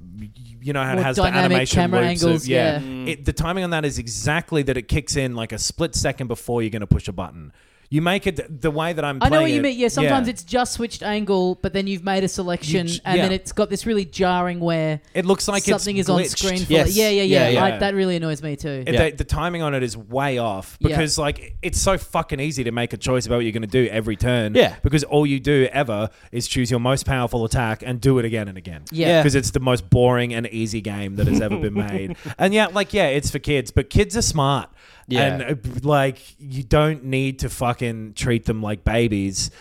you know how More it has the dynamic animation camera loops angles, of, yeah, yeah. It, the timing on that is exactly that it kicks in like a split second before you're going to push a button. You make it the way that I'm I playing know what you it- mean. Yeah, sometimes yeah. it's just switched angle, but then you've made a selection, You j- and yeah. then it's got this really jarring where It looks like something it's is on glitched. screen. For Yes. yeah, yeah, yeah. Yeah, yeah. I, that really annoys me too. It- Yeah. the, the timing on it is way off Yeah. because like it's so fucking easy to make a choice about what you're going to do every turn. Yeah. Because all you do ever is choose your most powerful attack and do it again and again. Yeah. Because it's the most boring and easy game that has ever been made. And yeah, like yeah, it's for kids, but kids are smart. Yeah. And uh, like you don't need to fucking treat them like babies.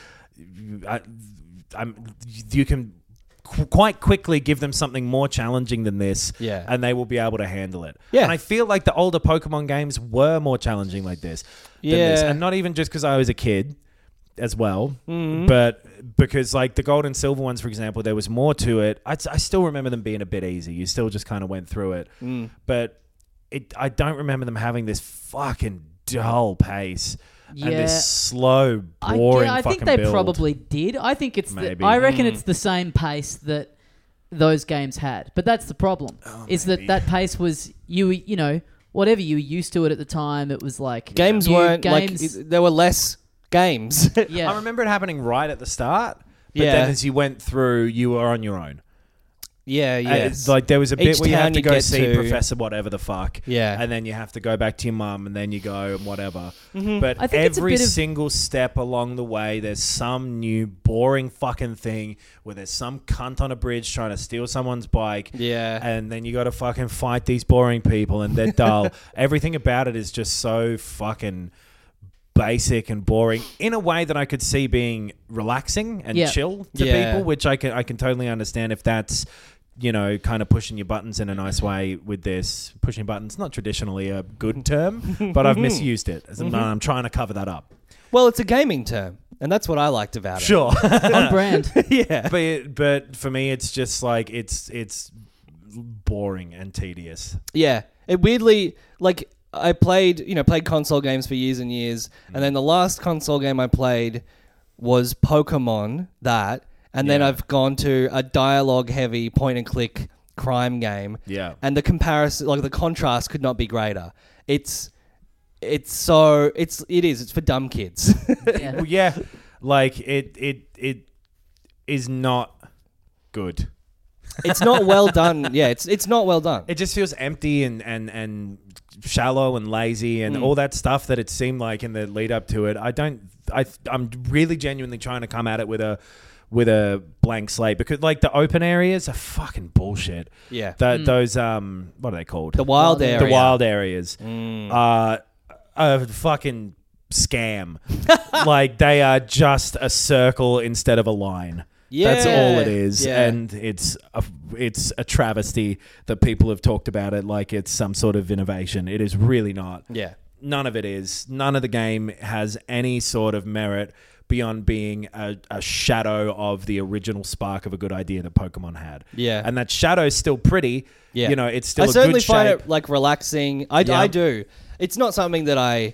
I, I'm, you can qu- quite quickly give them something more challenging than this, Yeah. and they will be able to handle it. Yeah. And I feel like the older Pokemon games were more challenging like this. Than this. Yeah. And not even just because I was a kid as well, Mm-hmm. but because like the Gold and Silver ones, for example, there was more to it. I, I still remember them being a bit easy. You still just kind of went through it. Mm. But it, I don't remember them having this fucking dull pace. And Yeah. this slow, I, boring yeah, I think fucking they build. probably did. I think it's. The, Maybe. I reckon Mm. it's the same pace that those games had. But that's the problem. Oh, is maybe. that that pace was you? You know, whatever you were used to it at the time. It was like Games new weren't games. like there were less games. yeah. I remember it happening right at the start. But Yeah. then as you went through, you were on your own. yeah, Uh, yes. like there was a bit Each where you have town to you go get see to- Professor whatever the fuck. Yeah. And then you have to go back to your mum and then you go and whatever. Mm-hmm. But I think it's a every bit of- single step along the way, there's some new boring fucking thing where there's some cunt on a bridge trying to steal someone's bike. Yeah. And then you got to fucking fight these boring people and they're dull. Everything about it is just so fucking basic and boring in a way that I could see being relaxing and Yeah. chill to Yeah. people, which I can I can totally understand if that's, you know, kind of pushing your buttons in a nice way with this. Pushing buttons, not traditionally a good term, but I've misused it. As I'm, I'm trying to cover that up. Well, it's a gaming term, and that's what I liked about it. Sure. on brand. yeah. but but for me it's just like it's it's boring and tedious. Yeah. It weirdly, like, I played, you know, played console games for years and years, and then the last console game I played was Pokemon, that, and then Yeah. I've gone to a dialogue-heavy point-and-click crime game, Yeah. and the comparison, like, the contrast could not be greater. It's, it's so, it's, it is, it's for dumb kids. Yeah. Well, yeah, like it it it is not good. It's not well done. Yeah, it's it's not well done. It just feels empty and, and, and shallow and lazy and Mm. all that stuff that it seemed like in the lead up to it. I don't. I I'm really genuinely trying to come at it with a with a blank slate because like the open areas are fucking bullshit. Yeah. The, Those um what are they called? The wild Wild area. The wild areas Mm. are a fucking scam. Like they are just a circle instead of a line. That's Yeah. all it is, Yeah. and it's a, it's a travesty that people have talked about it like it's some sort of innovation. It is really not. Yeah. None of it is. None of the game has any sort of merit beyond being a, a shadow of the original spark of a good idea that Pokemon had. Yeah. And that shadow's still pretty. Yeah. You know, it's still I a certainly good find shape. it like relaxing. I, Yeah. I do. It's not something that I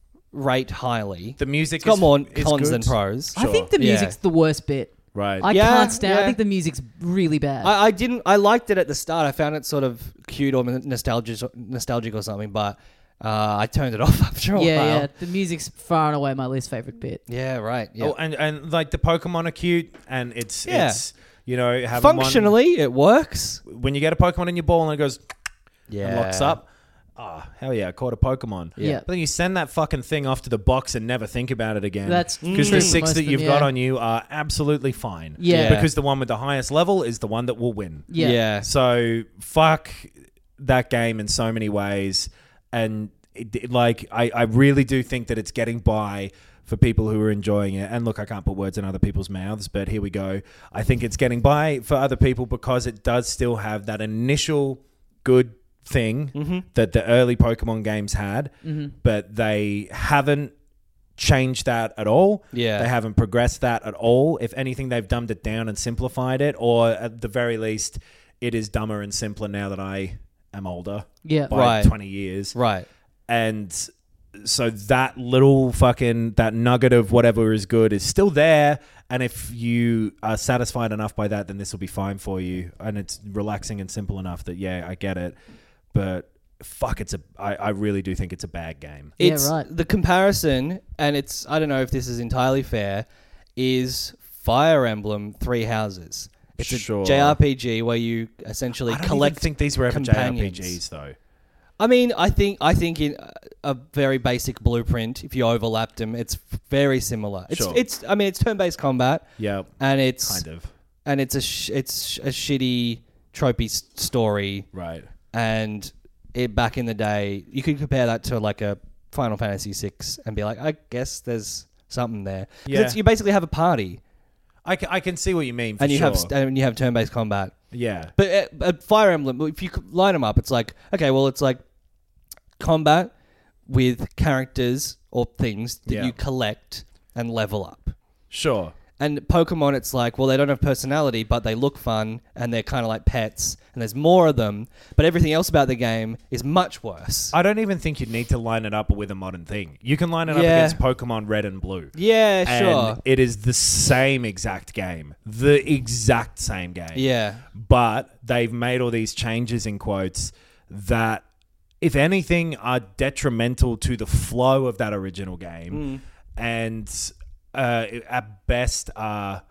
rate highly. The music It's got is, more is cons good. than pros. I think the Yeah. music's the worst bit. Right. I Yeah, can't stand. I yeah. think the music's really bad. I, I didn't. I liked it at the start. I found it sort of cute or nostalgic, nostalgic or something. But uh, I turned it off after a yeah, while. yeah. The music's far and away my least favorite bit. Yeah, right. Yeah. Oh, and, and like the Pokemon are cute, and it's Yeah. it's you know having one- Functionally, it works. when you get a Pokemon in your ball and it goes Yeah. and locks up. Oh, hell yeah, I caught a Pokemon. Yeah. But then you send that fucking thing off to the box and never think about it again. That's because true the for six most that of them, you've got yeah. on you are absolutely fine. Yeah. Because the one with the highest level is the one that will win. Yeah. Yeah. So fuck that game in so many ways. And it, it- like, I, I really do think that it's getting by for people who are enjoying it. And look, I can't put words in other people's mouths, but here we go. I think it's getting by for other people because it does still have that initial good thing Mm-hmm. that the early Pokemon games had, Mm-hmm. but they haven't changed that at all. Yeah. They haven't progressed that at all. If anything, they've dumbed it down and simplified it, or at the very least, it is dumber and simpler now that I am older Yeah. by Right. twenty years. Right. And so that little fucking, that nugget of whatever is good is still there. And if you are satisfied enough by that, then this will be fine for you. And it's relaxing and simple enough that, yeah, I get it. But fuck, it's a, I, I really do think it's a bad game. Yeah, It's right. the comparison, and it's I don't know if this is entirely fair, is Fire Emblem Three Houses. It's Sure. a J R P G where you essentially I don't collect. even think these were ever companions. J R P Gs though. I mean, I think I think in a very basic blueprint, if you overlapped them, it's very similar. It's Sure. it's I mean, it's turn-based combat, Yeah, and it's kind of. and it's a sh- it's a shitty tropey s- story. Right. And it back in the day, you could compare that to like a Final Fantasy six and be like, I guess there's something there. 'Cause Yeah. it's, you basically have a party I can, I can see what you mean for and you sure. have st- and you have turn-based combat. yeah. But at, at Fire Emblem, if you could line them up, it's like, okay, well, it's like combat with characters or things that Yeah. you collect and level up. Sure. And Pokemon, it's like, well, they don't have personality, but they look fun, and they're kind of like pets, and there's more of them. But everything else about the game is much worse. I don't even think you need to line it up with a modern thing. You can line it up Yeah. against Pokemon Red and Blue. yeah, And sure. it is the same exact game. The exact same game. Yeah. But they've made all these changes in quotes that, if anything, are detrimental to the flow of that original game. And uh, at best are,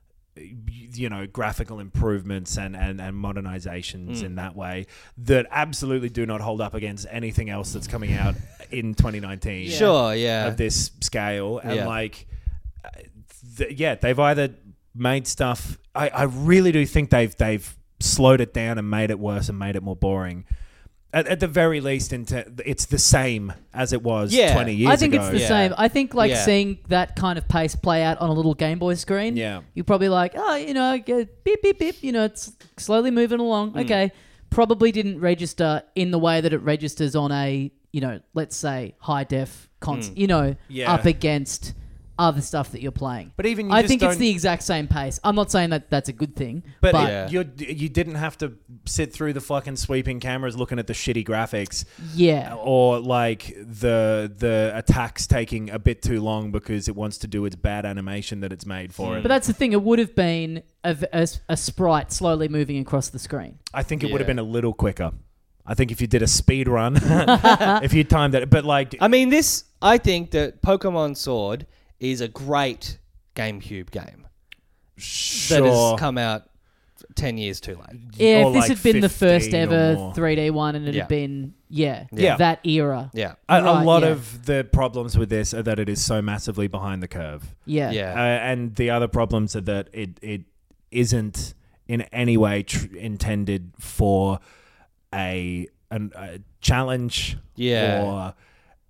you know, graphical improvements and, and, and modernizations in that way that absolutely do not hold up against anything else that's coming out in twenty nineteen. Yeah. Sure, yeah. Of this scale. And Yeah. like, uh, th- yeah, they've either made stuff. I, I really do think they've they've slowed it down and made it worse and made it more boring. At, at the very least, into, it's the same as it was Yeah. twenty years ago. I think it's the Yeah. same. I think like Yeah. seeing that kind of pace play out on a little Game Boy screen. Yeah. You're probably like, oh, you know, get beep beep beep. You know, it's slowly moving along. Mm. Okay, probably didn't register in the way that it registers on a, you know, let's say high def cons. Mm. You know, Yeah. up against other stuff that you're playing. But even you I just think it's don't- the exact same pace. I'm not saying that that's a good thing, But, but, Yeah. you you didn't have to sit through the fucking sweeping cameras looking at the shitty graphics, yeah. or like the the attacks taking a bit too long because it wants to do its bad animation that it's made for it. But that's the thing. It would have been a, a, a sprite slowly moving across the screen. I think it would have Yeah. been a little quicker. I think if you did a speed run, if you timed it, but like, I mean, this, I think that Pokemon Sword is a great GameCube game that sure, has come out ten years too late. Yeah, or if this like had been the first fifteen or ever more. three D one and it Yeah. had been, yeah, Yeah. that era. Yeah. A, a Right, lot yeah. of the problems with this are that it is so massively behind the curve. Yeah. Yeah. Uh, and the other problems are that it it isn't in any way tr- intended for a, an, a challenge Yeah. or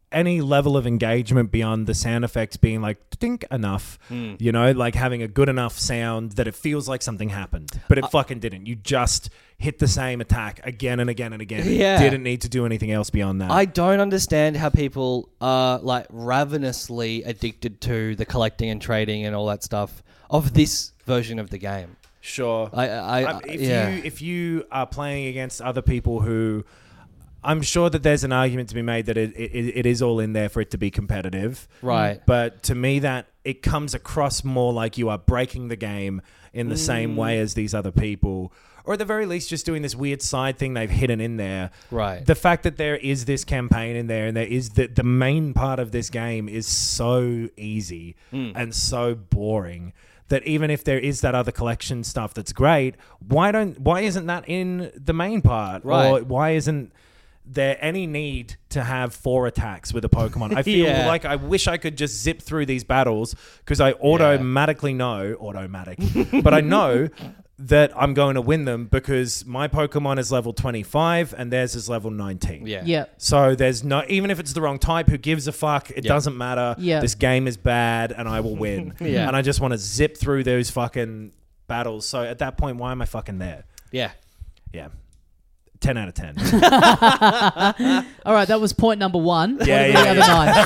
any level of engagement beyond the sound effects being like dink enough, Mm. you know, like having a good enough sound that it feels like something happened, but it uh, fucking didn't. You just hit the same attack again and again and again. Yeah. Didn't need to do anything else beyond that. I don't understand how people are like ravenously addicted to the collecting and trading and all that stuff of this version of the game. Sure. I, I, Um, if yeah. you if you are playing against other people who, I'm sure that there's an argument to be made that it, it it is all in there for it to be competitive, Right. But to me, that it comes across more like you are breaking the game in the mm. same way as these other people, or at the very least, just doing this weird side thing they've hidden in there. Right. The fact that there is this campaign in there, and there is the the main part of this game is so easy mm. and so boring. That even if there is that other collection stuff that's great, why don't why isn't that in the main part? Right. Or why isn't there any need to have four attacks with a Pokemon? I feel Yeah. like I wish I could just zip through these battles because I automatically know, automatic, but I know that I'm going to win them because my Pokemon is level twenty-five and theirs is level nineteen. Yeah. Yeah. So there's no, even if it's the wrong type, who gives a fuck? It Yeah. doesn't matter. Yeah. This game is bad and I will win. Yeah. And I just want to zip through those fucking battles. So at that point, why am I fucking there? Yeah. Yeah. ten out of ten. All right, that was point number one. What Yeah, are yeah,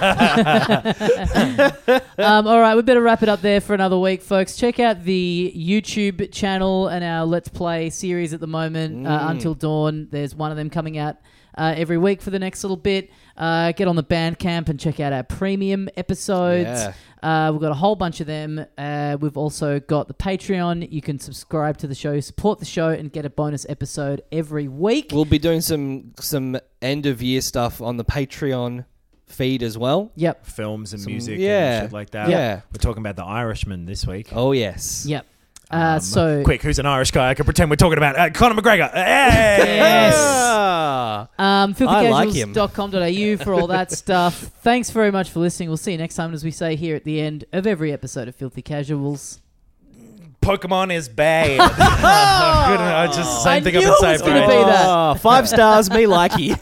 the other nine? um, all right, we better wrap it up there for another week, folks. Check out the YouTube channel and our Let's Play series at the moment, uh, Until Dawn. There's one of them coming out uh, every week for the next little bit. Uh, get on the Bandcamp and check out our premium episodes. Yeah. Uh, we've got a whole bunch of them. Uh, we've also got the Patreon. You can subscribe to the show, support the show, and get a bonus episode every week. We'll be doing some some end of year stuff on the Patreon feed as well. Yep. Films and Some- music yeah. and shit like that. Yeah. We're talking about The Irishman this week. Oh yes. Yep. Uh, Um, so quick, who's an Irish guy? I can pretend we're talking about uh, Conor McGregor. Hey! Yes. Ah. Um, I like him. filthy casuals dot com dot a u for all that stuff. Thanks very much for listening. We'll see you next time, as we say here at the end of every episode of Filthy Casuals. Pokemon is bad. Good, I just same I thing knew I've it been saying was for gonna ages. be that. Oh, five stars, me likey.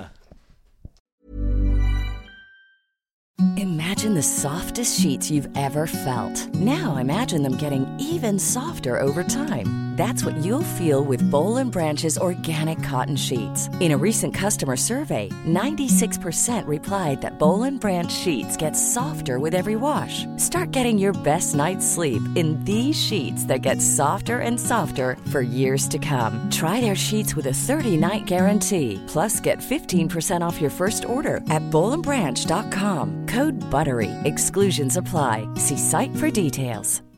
Imagine the softest sheets you've ever felt. Now imagine them getting even softer over time. That's what you'll feel with Boll and Branch's organic cotton sheets. In a recent customer survey, ninety-six percent replied that Boll and Branch sheets get softer with every wash. Start getting your best night's sleep in these sheets that get softer and softer for years to come. Try their sheets with a thirty-night guarantee. Plus, get fifteen percent off your first order at boll and branch dot com. Code BUTTERY. Exclusions apply. See site for details.